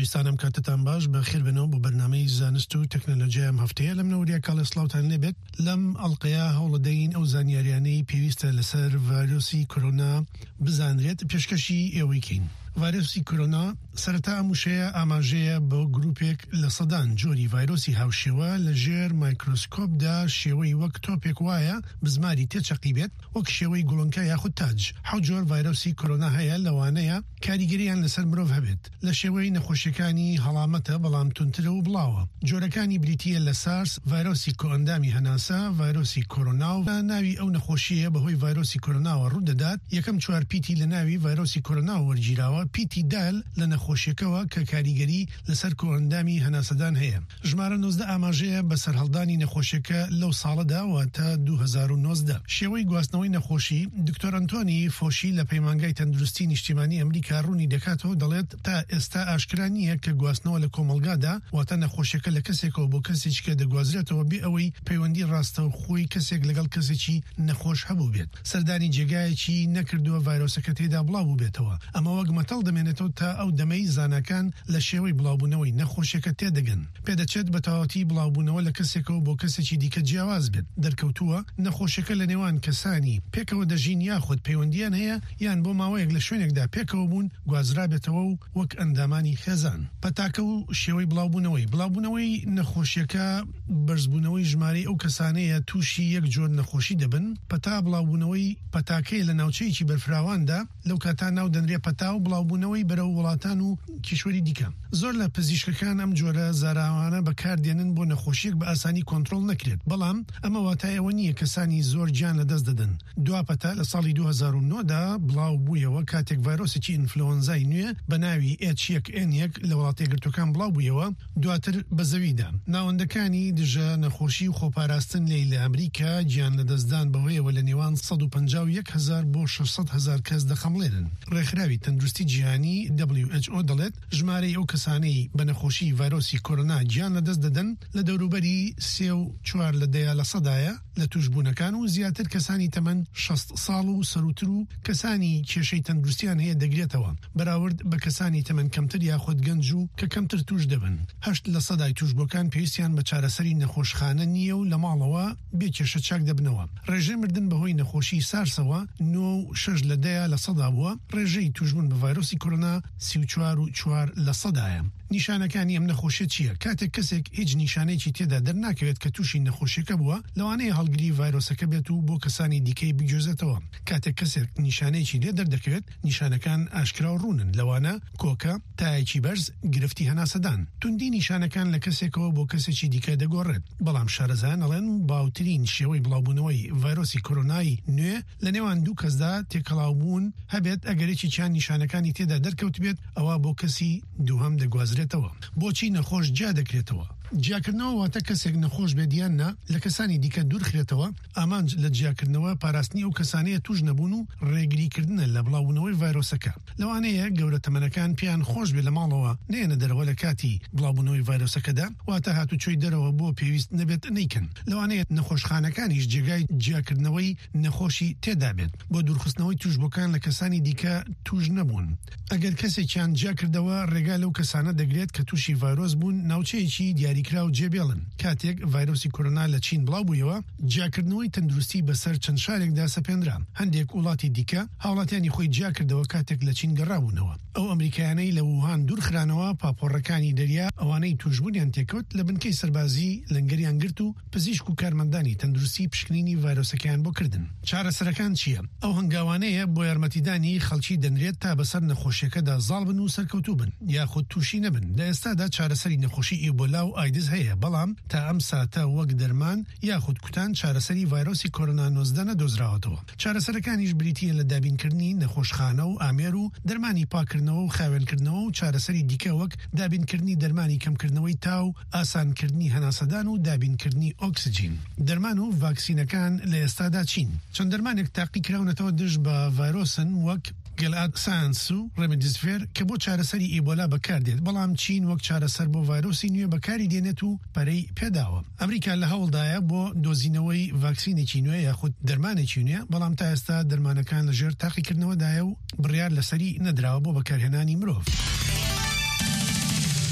خۆشەویستانم کاتتان باش بە خێربنەوە بۆ بەرنامەی زانست و تەکنۆلۆژیا ئەم هەفتەیە لەم نەوریە کاڵە سڵاوتان لێبێت لەم ئەڵقەیە هەوڵەدەین ئەو زانیاریانەی پێویستە لەسەر ڤایرۆسی کۆرۆنا بزانرێت پێشکەشی ئێوەیکەین. ڤایرۆسی کۆرۆنا سەرەتا ئەموشەیە ئاماژەیە بۆ گروپێک لە سەدان جۆری ڤایرۆسی هاوشێوە لە ژێر مایکرۆسکۆپدا شێوەی وەک تۆپێک وایە بزماری تێچەقی بێت وەک شێوەی گوڵنکە یاخود تاج. حەوت جۆر ڤایرۆسی کۆرۆنا هەیە لەوانەیە کاریگەریان لەسەر مرۆڤ هەبێت لە شێوەی نەخۆشیەکانی هەڵامەتە بەڵام تونترە و بڵاوە. جۆرەکانی بریتیە لە سارس، ڤایرۆسی کۆئەندامی هەناسا، ڤایرۆسی کۆرۆنا و ناوی ئەو نەخۆشیە بەهۆی ڤایرۆسی کۆرۆناوە ڕوودەدات. یەکەم چوار پیتی لە ناوی ڤایرۆسی کۆرۆنا وەرگیراوە، پیتی دال لە نەخۆشیەکەوە کە کاریگەری لەسەر کۆئەندامی هەناسەدان هەیە. ژمارە نۆزدە ئاماژەیە بەسەر هەڵدانی نەخۆشیەکە لەو ساڵەدا واتە دوو هەزار و نۆزدە. شێوەی گواستنەوەی نەخۆشی دکتۆر ئەنتۆنی فۆشی لە پەیمانگای تەندروستی نیشتیمانی ئەمریکا ڕوونی دەکاتەوە، دەڵێت تا ئێستا ئاشکرا نییە کە گواستنەوە لە کۆمەلگادا واتە نەخۆشیەکە لە کەسێکەوە بۆ کەسێکی کە دەگوازرێتەوە بێ ئەوەی پەیوەندی ڕاستە و خۆی کەسێک لەگەڵ کەسێکی نەخۆش هەبوو بێت. سەردانی جێگایەکی نەکردووە ڤایرۆسەکە تێدا بڵاو بێتەوە. ئەمە وەک مەتەڵ دەمێنێتەوە تا ئەو دەمەی زانەکان لە شێوەی بڵاوبوونەوەی نەخۆشیەکە تێدەگەن. پێدەچێت بە تەواوەتی بڵاوبوونەوە لە کەسێکەوە بۆ کەسێکی دیکە جیاواز بێت. دەرکەوتووە نەخۆشیەکە لە نێوان کەسانی پێکەوە دەژین یاخود پەیوەندیان هەیە یان بۆ ماوەیەک لە شوێنێکدا پێکەوە بوون گوازرابێتەوە و وەک ئەندامانی خێزان. پەتاکە و شێوەی بڵاوبوونەوەی بڵاوبوونەوەی نەخۆشیەکە بەرزبوونەوەی ژمارەی ئەو کەسانەیە تووشی یەک جۆر نەخۆشی دەبن. پەتا بڵاوبوونەوەی پەتاکەی لە ناوچەیەکی بەرفراواندا لەو کاتان ناو دەنرێ پەتا و بڵاوبوونەوەی بەرەو وڵاتان و کیشوەری دیکە. زۆر لە پزیشکەکان ئەم جۆرە زاراوانە بەکاردێنن بۆ نەخۆشیێک بە ئاسانی کۆنتڕۆڵ نەکرێت، بەڵام ئەمە واتایەوە نییە کەسانی زۆر گیان لەدەست دەدەن. دواپەتا لە ساڵی دوو هەزار و نۆدا بڵاو بوویەوە کاتێک ڤایرۆسێکی ئینفلۆنزای نوێ بە ناوی ئێچ یەک ئێن یەک لە وڵاتە یەکگرتوەکان بڵاو بوویەوە. دواتر بە زەویدا ناوەندەکانی دژە نەخۆشی و خۆپاراستن لێی لە ئەمریکا گیان لەدەستدان بەهۆیەوە لە نێوان سەد و پەنجا و یەک هەزار بۆ شەشسەد هەزار کەس دەخەمڵێنن. ڕێکخراوی تەندروستی جیهانی دبلیو ئەچ ئۆ دەڵێت ژمارەی ئەو کەسانەی بە نەخۆشی ڤایرۆسی کۆرۆنا گیان لەدەست دەدەن لە دەوروبەری سێ و چوار لە دەیا لە سەدایە لە توشبوونەکان و زیاتر کەسانی تەمەن شەست ساڵ و سەروتر و کەسانی کێشەی تەندروستیان هەیە دەگرێتەوە بەراورد بە کەسانی تەمەن کەمتر یاخود گەنج و کە کەمتر توش دەبن. هەشت لە سەدای توشبووەکان پێویستیان بە چارەسەری نەخۆشخانە نییە و لە ماڵەوە بێ کێشە چاک دەبنەوە. ڕێژەی مردن بەهۆی نەخۆشی سارسەوە نۆ و شەش لە دەیا لە سەدا بووە. ڕێژەی توشبوون بە ڤایرۆسی کۆرۆنا سی و چوار و چوار لە سەدایە. نیشانەکانی ئەم نەخۆشیە چییە؟ کاتێک کەسێک هیچ نیشانەیەکی تێدا دەرناکەوێت کە تووشی نەخۆشیەکە بووە لەوانەیە هەڵگری ڤایرۆسەکە بێت و بۆ کەسانی دیکەی بگوێزێتەوە. کاتێک کەسێک نیشانەیەکی لێ دەردەکەوێت نیشانەکان ئاشکرا و ڕوونن، لەوانە کۆکە، تایەکی بەرز، گرفتی هەناسەدان. توندی نیشانەکان لە کەسێکەوە بۆ کەسێکی دیکە دەگۆڕێت. بەڵام شارەزایان ئەڵێن باوترین شێوەی بڵاوبوونەوەی ڤایرۆسی کۆرۆنای نوێ لە نێوان دوو کەسدا تێکەڵاوبوون هەبێت ئەگەرێکی چیان نیشانەکانی تێدا دەرکەوت بێت ئەوە بۆ کەسی دووهەم دەگوازرێتەوە. بۆچی نەخۆش جا دەکرێتەوە؟ جیاکردنەوە واتە کەسێک نەخۆش بێدیاننا لە کەسانی دیکە دوورخرێتەوە. ئامانج لە جیاکردنەوە پاراستنی ئەو کەسانەیە توش نەبوون و ڕێگریکردنە لە بڵاوبوونەوەی ڤایرۆسەکە. لەوانەیە گەورە تەمەنەکان پیان خۆش بێ لە ماڵەوە نێنە دەرەوە لە کاتی بڵاوبوونەوەی ڤایرۆسەکەدا واتە هاتوچۆی دەرەوە بۆ پێویست نەبێت نیکن. لەوانەیە نەخۆشخانەکانیش جێگای جیاکردنەوەی نەخۆشی تێدا بێت بۆ دوورخستنەوەی توشبووەکان لە کەسانی دیکە توش نەبوون. ئەگەر کەسێکیان جیاکردەوە ڕێگا لەو کەسانە دەگرێت کە تووشی ڤایرۆس بوون ناوچەیەکی دیاریکرا و جێبێڵن. کاتێک ڤایرۆسی کۆرۆنا لە چین بڵاو بوویەوە جیاکردنەوەی تەندروستی بەسەر چەند شارێکدا سەپێنرا. هەندێک وڵاتی دیکە هاوڵاتیانی خۆی جیاکردەوە کاتێک لە چین گەڕابوونەوە. ئەو ئەمریکایانەی لە ووهان دوورخرانەوە پاپۆڕەکانی دەریا ئەوانەی توشبوونیان تێکەوت لە بنکەی سەربازی لەنگەریان گرت و پزیشک و کارمەندانی تەندروستی پشکنینی ڤایرۆسەکەیان بۆ کردن. چارەسەرەکان چییە؟ ئەو هەنگاوانەیە بۆ یارمەتیدانی خەڵکی دەنرێت تا بەسەر نەخۆشیەکەدا زاڵ بن و سەرکەوتوو بن یاخود تووشی نەبن. لە ئێستادا چارەسەری نەخۆشی ئیبۆلا و ئایدز هەیە، بەڵام تا ئەم ساتە وەک دەرمان یاخود کوتان چارەسەری ڤایرۆسی کۆرۆنا نۆزدە نەدۆزراوەتەوە. چارەسەرەکانیش بریتیە لە دابینکردنی نەخۆشخانە و ئامێر و دەرمانی پاکردنەوە و خاوێنکردنەوە و چارەسەری دیکە وەک دابینکردنی دەرمانی کەمکردنەوەی تاو، ئاسانکردنی هەناسەدان و دابینکردنی ئۆکسجین. دەرمان و ڤاکسینەکان لە ئێستادا چین. چەند دەرمانێک تاقی کراونەتەوە دژ بە ڤایرۆسن وەک گەلاد سانس و ڕێمدیزڤێر کە بۆ چارەسەری ئیبۆلا بەکاردێت، بەڵام چین وەک چارەسەر بۆ ڤایرۆسی نوێ بەکاری دێنێت و پەرەی پێداوە. ئەمریکا لە هەوڵدایە بۆ دۆزینەوەی ڤاکسینێکی نوێ یاخود دەرمانێکی نوێ، بەڵام تا ئێستا دەرمانەکان لەژێر تاقیکردنەوەدایە و بڕیار لەسەری نەدراوە بۆ بەکارهێنانی مرۆڤ.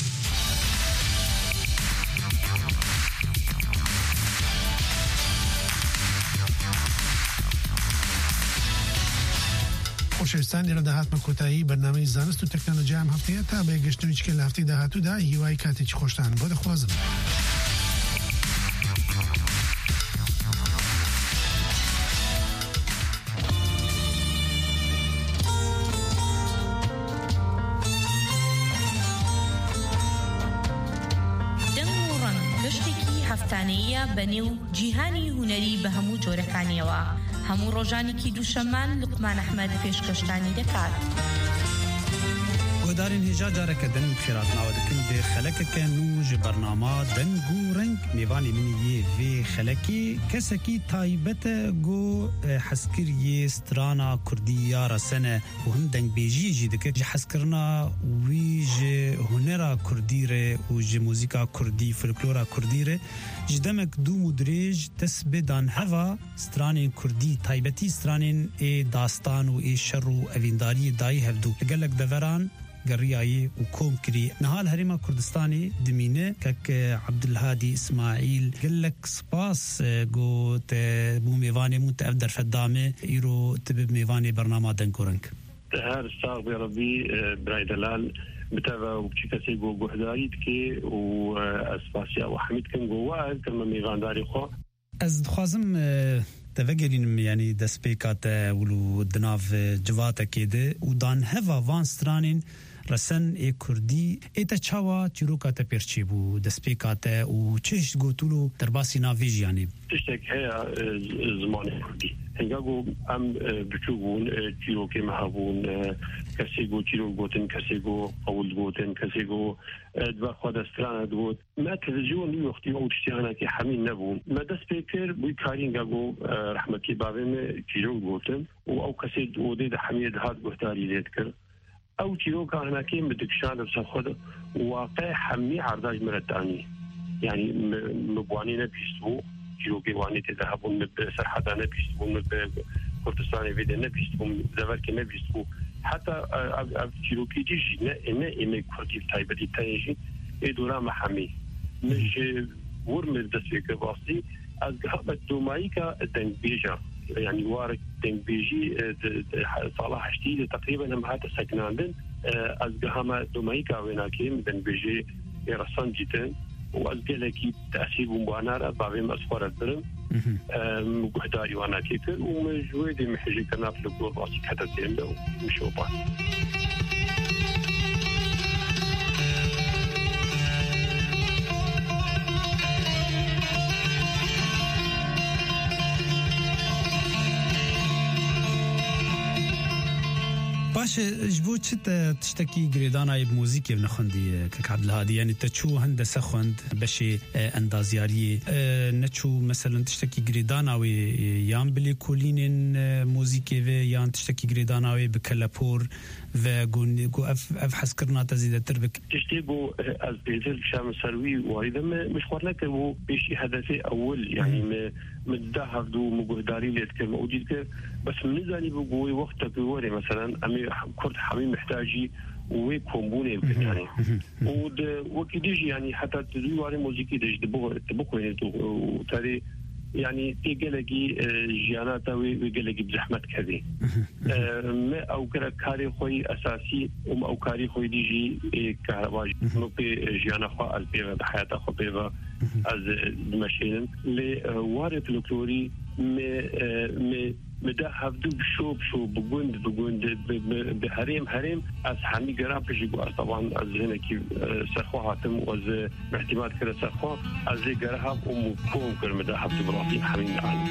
خوشویستان لێرە داهاتمە کۆتایی بەرنامەی زانست و تەکنۆلۆژیام هەفتەیە تا بەگەشتنیچکە لە هەفتەی داهاتوودا هیوای کاتێکی خۆشتان بۆ دەخوازم. هەفتانەیە بەنێو جیهانی هونەری بە هەموو جۆرەکانیەوە هەموو ڕۆژانێکی دووشەمان لوقمان ئەحمەد پێشکەشتانی دەکات. گۆدارین هێژا جارەکە دەنگ خێراتناوە دەکەن بێ خەلەکەکەن و ji بەرنامە دەنگ و ڕنگ میوانی منی یê vê xelekê kesekî taybet e got hezkiriyê strana Kurdî ya resene û hin dengbêjiyê jî dike ji hezkirina wî ji hunera Kurdî re û ji mûzîka Kurdî folklora Kurdî re ji demek dûm û dirêj dest bê dan heva stranên Kurdî taybetî stranên ê dastan û ê şer û evîndariyê dayî hevdû li gelek deveran گریایی و کوم کری نهال هریما کردستانی دمینه که عبدالهادی اسماعیل گلک سپاس گوت بو میوانی مونت افدر فدامه ایرو تب میوانی برنامه دنکورنگ هر ساق بی ربی برای دلال بتابع وبشي كسي جو جهداريت كي واسباسيا وحميد كان جواه كما ميغان داري خو از خوازم تفكرين يعني دسبيكات ولو دناف جواتا كده ودان هوا وان سترانين رسن ای کردی ایتا چاوا چیروکا تا پرچی بو دسپیکات و چش گوتولو درباسی ناویج یعنی تشتك هي زمان كردي هنگاگو ام بچوگون چیروکی مهابون کسی گو چیرو گوتن کسی گو قول گوتن کسی گو دوا خود استرانه دوت ما تلفزیون وقتی او تشتیانا که همین نبون ما دسپیکر بوی کاری هنگاگو رحمتی بابم چیرو گوتن و او کسی دوده ده حمید هاد گوتاری لید کرد او چیرو که هناکیم بدکشان بسا خود واقع حمی عرداج مردانی يعني مبواني نبيستو جيروكي واني تذهبون بسرحة نبيستو بكردستان فيدا نبيستو بزفرك نبيستو حتى جيروكي جيجي إنا إما كردي تايبتي تايجي إدورا محامي مش ورم الدسويك باصي أزقها الدومايكا الدنبيجا يعني وارك دنبيجي صلاح شتيد تقريبا هم هذا سكناندن أزقها ما دومايكا ويناكيم دنبيجي يرسان جدا وأزقلكي تأثير بمبانارة بعض مسفارة درم مجهداري وانا كيكر ومجهودي محجي كنا في الدور راسي حتى تيمنا ومشوبان باش جبو چت تشتكي جريدانا بموزيكي بنخندي كك عبد الهادي يعني تشو هندسه خند بشي اندازياري نتشو مثلا تشتكي جريدانا وي يام بلي كولين موزيكي في يان تشتكي جريدانا وي بكلابور و جو اف اف حسكرنا تزيد تربك تشتيبو از بيزل شام سروي وايضا مش خورلك هو بشي هدفي اول يعني متذهب دو مجهداري اللي تكلم موجود بس منزاني بقوي وقت بوري مثلا امي كرد حميم محتاجي ويكون يمكن يعني ود وكيديجي يعني حتى تدوي واري موسيقى ديج دبو دبو وتاري يعني تيجلقي جيانات ويجلقي بزحمة كذي ما أو كره كاري خوي أساسي وم أو كاري خوي ديجي كهرباء نوبي جيانا خوا البيبة بحياته خوا بيبة از المشين لوارد الكلوري م م مده هفدو بشوب شو بجوند بجوند بهريم هريم از حمي جرام بيجي بو طبعا از هنا كي سرخوا هاتم واز باحتمال كده سرخوا از جرها ومكون كده مده هفدو براسي حمي معنا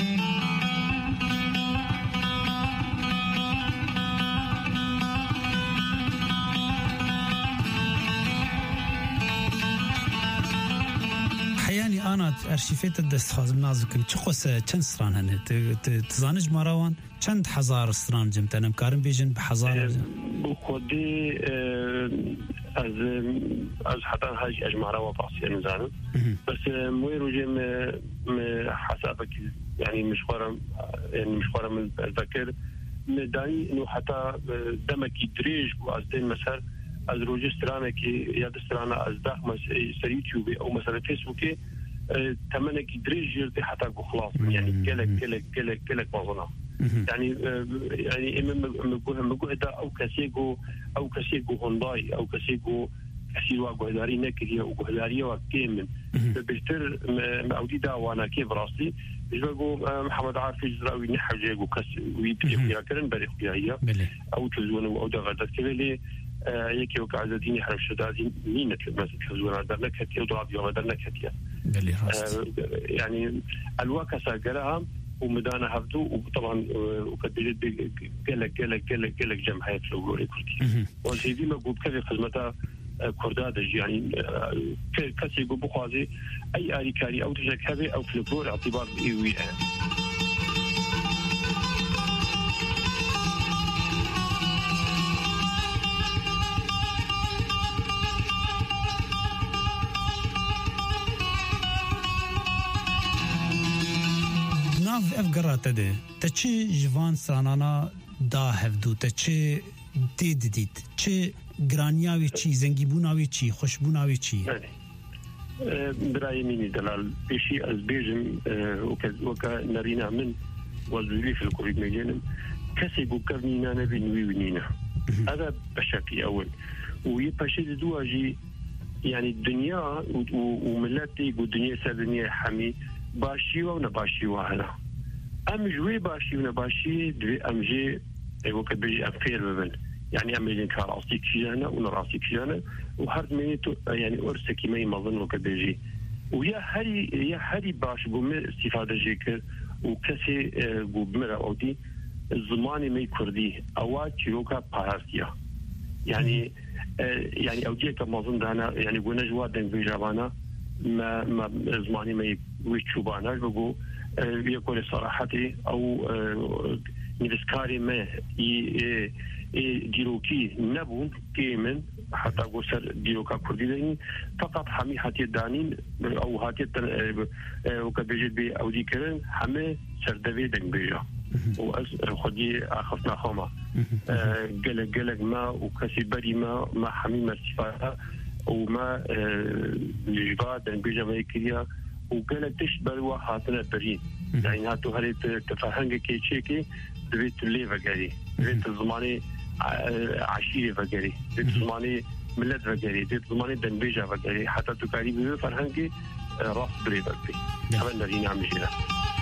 أنا أرشيفيت الدست خازم نازكم تخص چند سران هن تزانج مراوان چند حزار سران جمت أنا مكارم بيجن بحزار بخودي از از حتى هاج أجمعنا وفاصية نزانم بس مويرو جم حسابك يعني مشوارا يعني مشوارا من الذكر نداني إنه حتى دمك يدريج وأزدين مثلا از روجي سترانه كي ياد سترانه از داخل يوتيوب او مثلا فيسبوك تمنك دريج يرتي حتى خلاص يعني كلك كلك كلك كلك مظنه يعني يعني مجهدا او كسيجو او كسيجو هونداي او كسيجو كسيوا جهداري نكريه وجهداريه وكيمن بيستر معودي دا وانا كيف راسي بيجو محمد عارف يجراوي نحجه وكس ويبيخيا كرن بريخيا هي او تزون او دغدت كلي يكي وكعزديني حرف شدادين مين مثل تزون درنا كتير ضرب يوم درنا كتير يعني الواكسا جراها ومدانا هفتو وطبعا وكدجت قالك قالك قالك قالك جمعية فلوغوري كردي وزيدي ما قلت كذي خدمتها كردادج يعني كسي يقول بخوازي أي آلي كاري أو تجاك هذي أو فلوغور اعتبار إيوي اف قرات ده تچه جوان سانانا دا هفدو تچه دید دید چه گرانیاوی چی زنگیبوناوی چی خوشبوناوی چی برای منی دلال بشی از بیجم وکا نرینا من وزوری في الكوفيد مجانم كسي بوكرنينا نبي نويونينا هذا بشكل أول ويبشي دواجي يعني الدنيا وملاتي والدنيا سادنيا حمي باشي ونباشي وهلا ام جوي باشي ونباشي دوي ام جي وقت بيجي افير ببن يعني ام جي كار راسي كيانا ونراسي كيانا وهرد ميتو يعني ارسكي ما يمظن وقت بيجي ويا هري يا هري باش بوم استفاده جيك وكسي بومرا اودي الزمان مي كردي اوات شيوكا باراسيا يعني يعني اودي كمظن دانا يعني قلنا جواد بيجابانا ما ما زماني ما ويتشوبانا بقول يقول صراحتي او نفسكاري ما ديروكي نبون كيمن حتى قصر ديروكا كردي فقط حمي حتى دانين او هاتي وكبيجت بي او ذكرن حمي سردبي دنگ بيجا وخدي اخفنا خما قلق قلق ما وكسي بري ما ما حمي مرتفاعها وما الجبال دنگ بيجا ما يكريا وقالت تشبه وحاطنا برين يعني هاتو هريت تفهنج كي تشيكي دبيت اللي فقري دبيت الزماني عشيري فقري دبيت الزماني ملت فقري دبيت الزماني دنبيجا فقري حتى تكاري بيو فرهنجي راس بري فقري كمان دارين عم جينا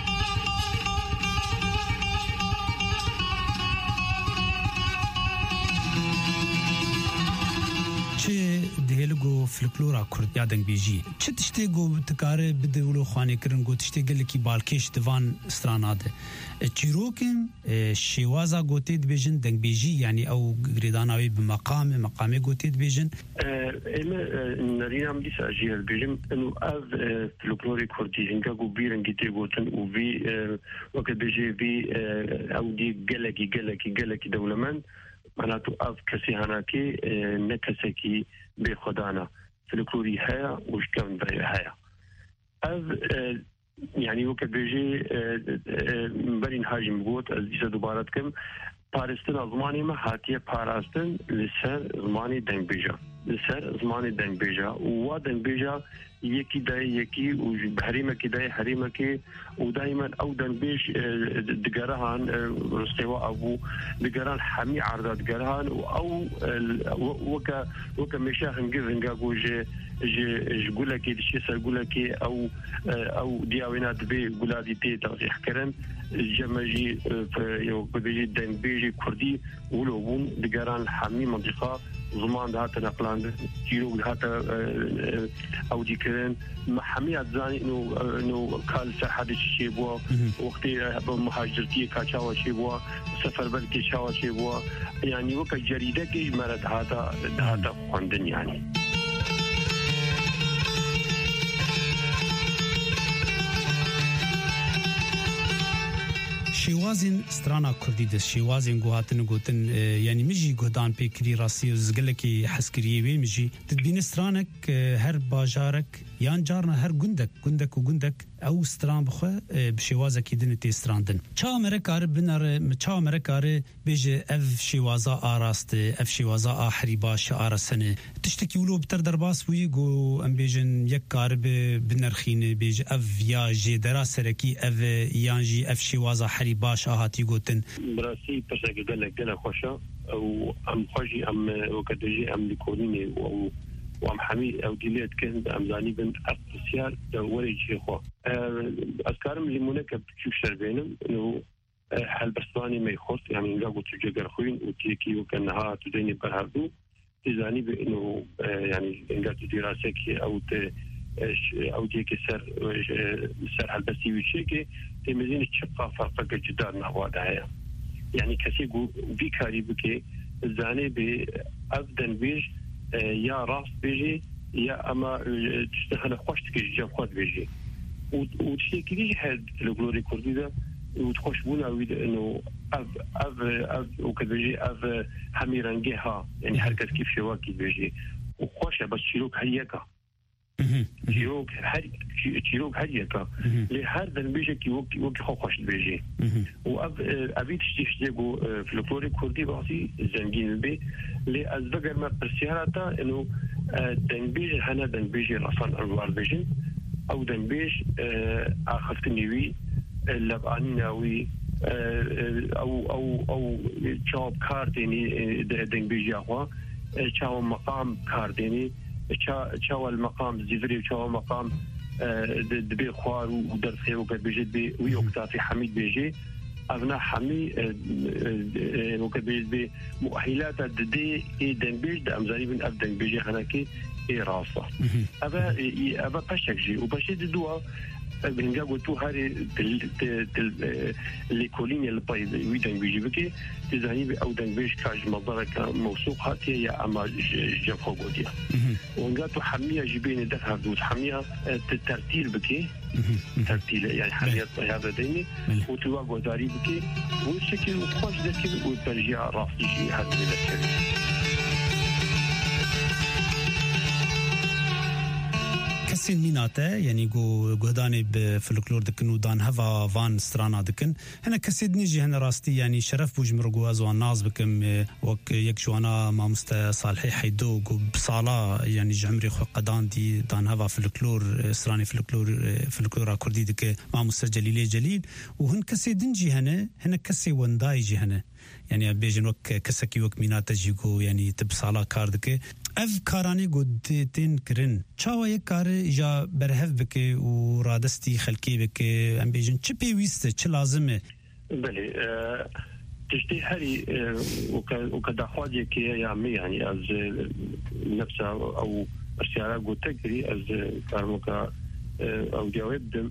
دهلگو فلکلورا کردیا دنگ بیجی چه تشتی گو تکاره بدولو خانه کرن گو تشتی گل کی بالکش دوان استراناده چیروکن شیوازا گوتید بیجن دنگ بیجی یعنی او گریداناوی بمقام مقام گوتید بیجن اما نرینام دیس اجیل بیجم انو از فلکلوری کردی هنگا گو بیرن گیتی گوتن و بی وقت بیجی بی او دی گلکی گلکی گلکی دولمن معناته أف كسي هناكي نكسكي بخدانا فلكلوري هيا وشكاون بري هيا أف يعني وقت بيجي برين هاجم قوت أزيسا دوبارتكم بارستن زماني ما هاتيه باراستن لسر زماني دنگ بيجا لسر زماني دنگ بيجا و دنگ بيجا يكي داي يكي وبحريمة كي داي حريمة كي ودائما او دنبيش دقرهان رستيوا ابو دقرهان حمي عرضات دقرهان او وكا وكا مشاهن قرن قاقو جي جي قولكي دشي سر قولكي او او دياوينات بي قولادي تي تغزيح كرن جمجي يو بيجي دنبيجي كردي ولوبون دقرهان حمي منطقة زمان هات نقلان كيلو هات او ديكرن محميات زاني انه انه قال ساحه شي بوا وقتي مهاجرتي كاچاوا شي بوا سفر بلكي شاوا شي بوا يعني وك جريده كي مرت هذا هذا خوندن يعني شیوازین استرانا کردی دست شیوازین گوهاتن گوتن یعنی مجی گودان پیکری راسی و زگلکی حسکریه وی مجی تدبین استرانک هر باجارک یان جارنا هر گندک گندک و گندک او ستران بخو بشوازه کیدن تی ستراندن چا امریکار بنار چا امریکار بیج اف شوازا آراست اف شوازا آحری باش آرسنه تشتکی ولو بتر درباس وی گو ام بیجن یک کار بنرخین بیج اف یا جی دراسرکی اف یانجی اف شوازا حری باش آهاتی گوتن براسي بشكل قال قال خوشا او ام خوجي ام وكدجي ام ليكونيني او وام حميد او ديليت كان ام زاني بن ارتسيال دوري شي خو اذكارم اللي منكب تشوف شربينم انه حل برسواني ما يخص يعني نقاقو تجي خوين وتيكي وكانها تديني برهردو تزاني بانه يعني نقاقو دراسك او ت او ديك سر سر هالبسي وشيكي تمزين تشقى فرق جدا نوادها يعني كسيقو في كاريبكي زاني بأبدن بيج يا راس بيجي يا اما تشتغل خوشتك جاب خود بيجي وتشتكي ليش هاد الجلوري كردي ده وتخش بونا ويد انه اف اف اف وكبيجي اف حميرنجها يعني حركه كيف شواكي بيجي وخوشه بس شيروك هيكا شيروك هري شيروك هيكا لهذا بيجي كي وقت وقت خوش بيجي واف ابي تشتيجو في الكوري كردي باسي زنجين بي لي ازبغر ما برسياراتا انه دنبيج هنا دنبيج رفان انوار بيجن او دنبيج اخذتني لبانيناوي او او او جوب كارديني دنبيج ياخوا تشاو مقام كارديني تشاو المقام زيفري تشاو مقام دبي خوار ودرسي وقد بيجي بي ويوقتا في حميد بيجي أغنى حمي وقد بيجي مؤهلات ددي دنبيج دأمزاني بن أبدن بيجي هناكي إيه راسة أبا أبا بشك جي وبشي دوا بنجا قلتو هاري اللي كولين البايد ويدن بيجي بكي تزاني بأو دنبيج كاج مضارك موثوق هاتي يا أما جفو قوديا ونقاتو حمية جيبين دفع دوت حمية ترتيل بكي ترتيل يعني حمية هذا ديني وتواقو داري بكي والشكل وخوش ذكي وترجيع راسي جي هذا ذكي كسين ميناته يعني جو جهداني بفلكلور دكن ودان هوا فان سترانا دكن هنا كسيد نيجي هنا راستي يعني شرف بوج مرقو ازوان ناز بكم وك يك جوانا ما مست صالحي حيدو بصاله يعني جمري خو قدان دي دان هوا فلكلور ستراني فلكلور فلكلور كردي دك ما مستجليلي جليل وهن كسيد نجي هنا هنا كسي ونداي جي هنا يعني بيجن وك كسكي وك ميناته جيكو يعني تبصاله كاردك اف كاراني قدتين كرن چاوا یک کار جا برهف بکه و رادستی خلقی بکه ام بیجن چه پیوسته چه لازمه بله تشتي هري وكدخواجي كي يعمي يعني از نفسها او ارسيارا قلت تجري از كارموكا او جواب دم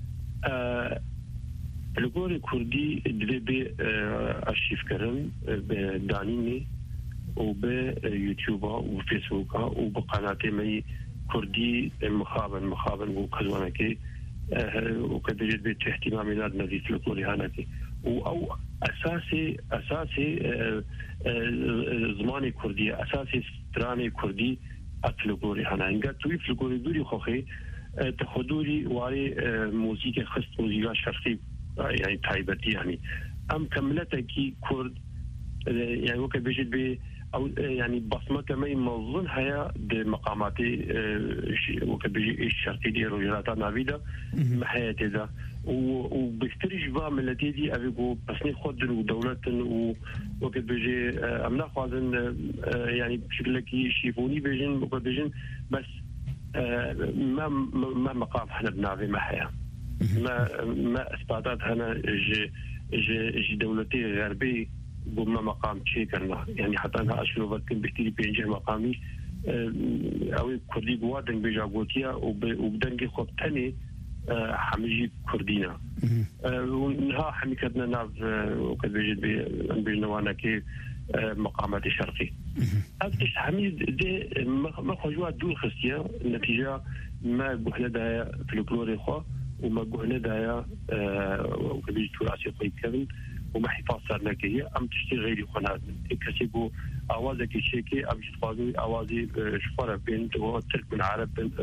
الجوري كردي دبي ارشيف كرم بدانيني وبيوتيوب وفيسبوك وبقناتي مي كردي مخابن مخابن وكذوانكي وكدريت بيت اهتمامنا الذي في الكوري هانكي او اساسي اساسي زماني كردي اساسي ستراني كردي اتلكوري هانكي توي في الكوري دوري خوخي تخدوري واري موسيقى خص موسيقى شرقي يعني تايبتي يعني ام كملتكي كرد يعني وكان بيجي بي او يعني بصمه كمان موظن هي بمقاماتي وكان بيجي الشرقي دي رجالات نافيدا محياتي ده وبيخترج بقى من التي دي ابيكو بسني خد ودولة وكان بيجي امنا خوازن يعني بشكل كي شيفوني بيجن وكان بيجن بس ما ما مقام احنا بنافي محيا ما ما اثباتات هنا جي جي جي دولتي غربي بما مقام شيء كنا يعني حتى أنا أشوف كم بكتير بينجح مقامي أو كردي قوادن بيجاوتيا وبدنجي خب تاني حميجي كردينا ونها حمي كدنا ناف وكد بيجد بينوانا كي مقامات الشرقي أفتش حميد دي ما خجوا دول خستيا النتيجة ما جهنا ده في الكلوري خوا وما جهنا ده وكد بيجي تراثي قيد كذا وما حفاظ صارنا كي أم تشتي غيري خناد كسيبو أوازك الشيكي أم تفاضي أوازي شفرة بنت وترك من عرب بنت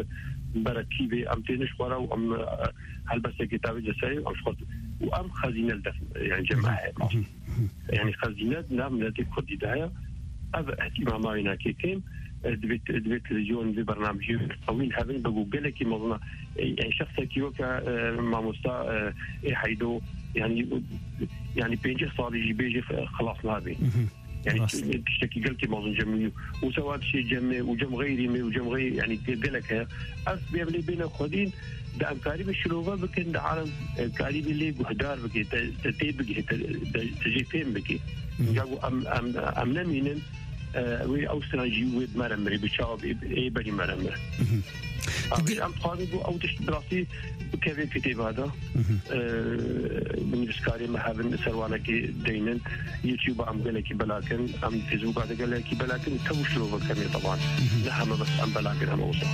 بركيبه ام تنش ورا وام هل بس كتاب جسري ام خد وام خزينه الدفن يعني جماعه يعني خزينه نعم التي كردي دايا اب اهتمامنا كيكين دبيت دبيت تلفزيون ببرنامج طويل هذا بجوجل كي مظنا يعني شخص كيوكا مع مستا حيدو يعني يعني بيجي صار يجي بيجي خلاص هذه يعني تشتكي قلتي موضوع جميل وسواء شيء جمي وجم غيري وجم غير يعني قالك أس بيبلي بين خدين ده أمكاري بالشلوفة بكن ده عالم كاري باللي جهدار بكي تتي بكي تجي فين بكي جاوا أم أم أم نمينن وي أوسنا جيود مرمري بتشاوب إيه بدي مرمر أم خالد أو تشت براسي كيف كتيب هذا من بسكاري ما هذا سروانا كي دينن يوتيوب أم قال لك بلاكن أم فيسبوك هذا قال لك بلاكن توش له بكمية طبعا نحن بس أم بلاكن هم أوصل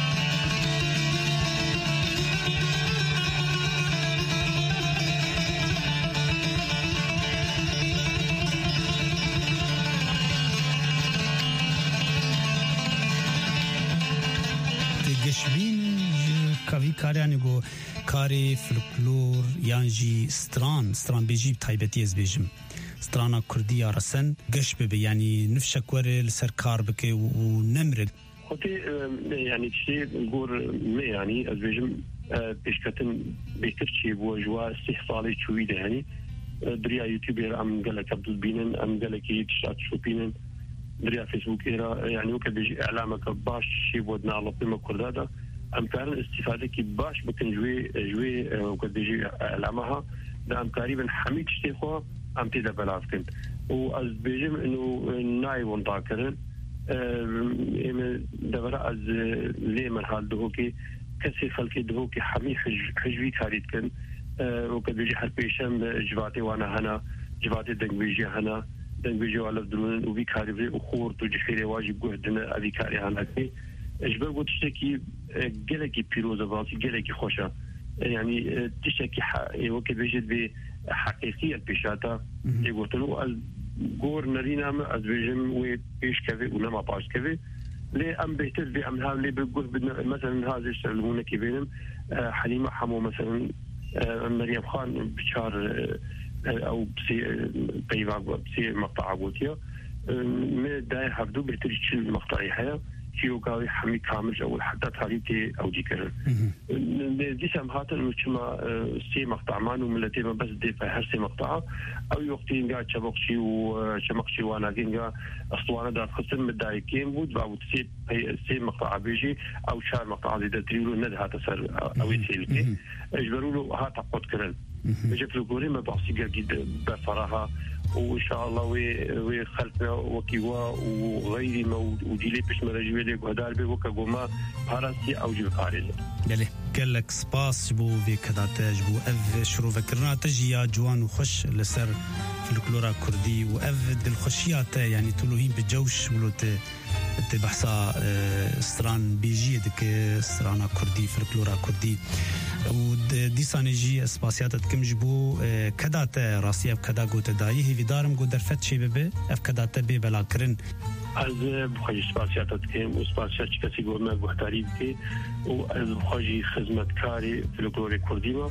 گشبین کاوی کاریانی گو کاری فلکلور یانجی ستران ستران بیجی تایبتی از بیجم سترانا کردی آرسن گش ببی یعنی نفشک وره لسر کار بکه و نمرد خودی یعنی چی گور می یعنی از بیجم پیشکتن بهتر چی بو جوا سه سالی چویده یعنی دریا یوتیوبر ام گلک عبدال بینن ام گلکی تشات شو بینن دريا فيسبوك إيرا يعني وكا بيجي إعلامك باش شي بودنا على قيمة كردادا أمكار الاستفادة كي باش بكن جوي جوي وكا بيجي إعلامها دا أمكاري بن حميد شتيخوا أم تيدا بلافكن وأز بيجم إنه ناي ونطاكرن إما دبرا أز ليه مرحال دهوكي كسي خلقي دهوكي حمي حجوي كاريت كن وكا بيجي حال بيشم جواتي وانا هنا جواتي دنگ بيجي هنا بيجوا على درون وبيكاري وخور تجخيري واجب جهدنا أبيكاري هناك إجبار قلت تشتكي جلكي بيروزة باسي جلكي خوشة يعني تشتكي وقت بيجد بحقيقية البيشاتا يقول له الجور نرينا أزبيجم وبيش كذي ونما باش كذي ليه أم بيتر بأم هذا ليه بيقول بدنا مثلا هذا الشغل هنا كبيرهم حليمة حمو مثلا مريم خان بشار او بسي بيبا بسي مقطع عبوتيا من داي حفدو بهتري تشل مقطعي حيا كيو قاوي حمي كامل او حتى تاريخي او ديكر دي سمحاتن وشما سي مقطع مانو ملتي ما بس دي هر سي مقطع او يوقتين قاعد شبقشي وشمقشي وانا كينغا اسطوانه دا خصم مدايكين بود او سي سي مقطع بيجي او شار مقطع دي تريلو ند هذا سر او يسيلكي اجبروا له هات قد كرن بجيب له قولي ما بعصي جد بفرها وإن شاء الله وي وي خلفنا وكيوا وغيري ما وديلي بش مرجوية وهدار بوكا جوما هارسي أو جو خارج. بله قالك سباس بو في كذا تجبو أذ شروع فكرنا تجيا جوان وخش لسر فلكلورا كردي وأذ الخشيات يعني تلوهين بجوش ولوت تبحثا ستران بيجي دك سترانا كردي فلكلورا كردي وديسانجي اسباسيات تكم جبو كدات راسيه كدا غوت داي هي دارم غو درفت شي بي اف كدات بي بلا كرن از بخوجي اسباسيات تكم اسباسيات كسي غو ما غو تعريف كي و از بخوجي خدمتكاري فلكلوري كردي ما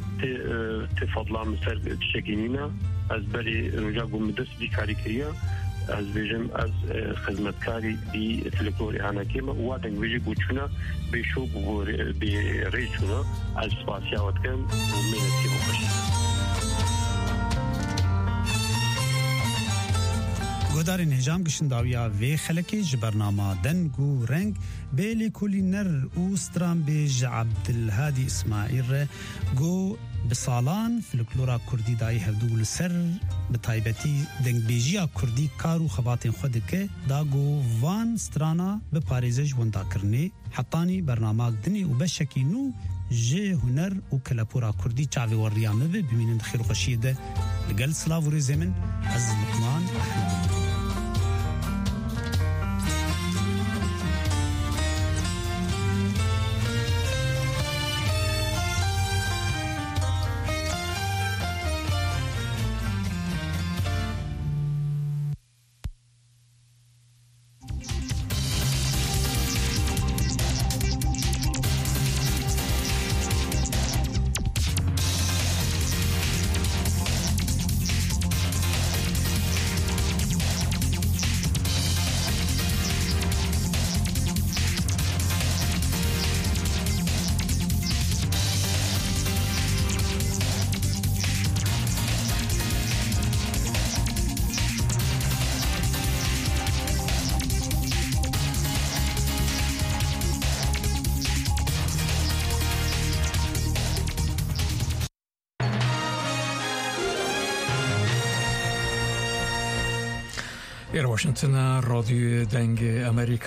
تفضل مثل تشكينينا از بري رجاغو مدرس دي كاريكيا از بيجم از خدمتكاري دي فلكلوري انا كيما وادن بيجي قوتشنا بيشوب بريشونا از سباسيا واتكن ومينتي وخش گودارین هجام گشن داویا و خلکی جبرنامه دنگو رنگ بیلی کولینر اوستران بیج عبدالهادی اسماعیل گو بسالان فلکلورا کردی دای هفدو لسر بتایبتی دنگ بیجیا کردی کارو خباتین خود که داگو وان سترانا بپاریزش وندا کرنی حطانی برنامه دنی و بشکی نو جه هنر و کلپورا کردی چاوی وریامه ببینند خیر و خشیده لگل سلاو ریزمن از لقمان احمد إير واشنطن راديو دنگ أمريكا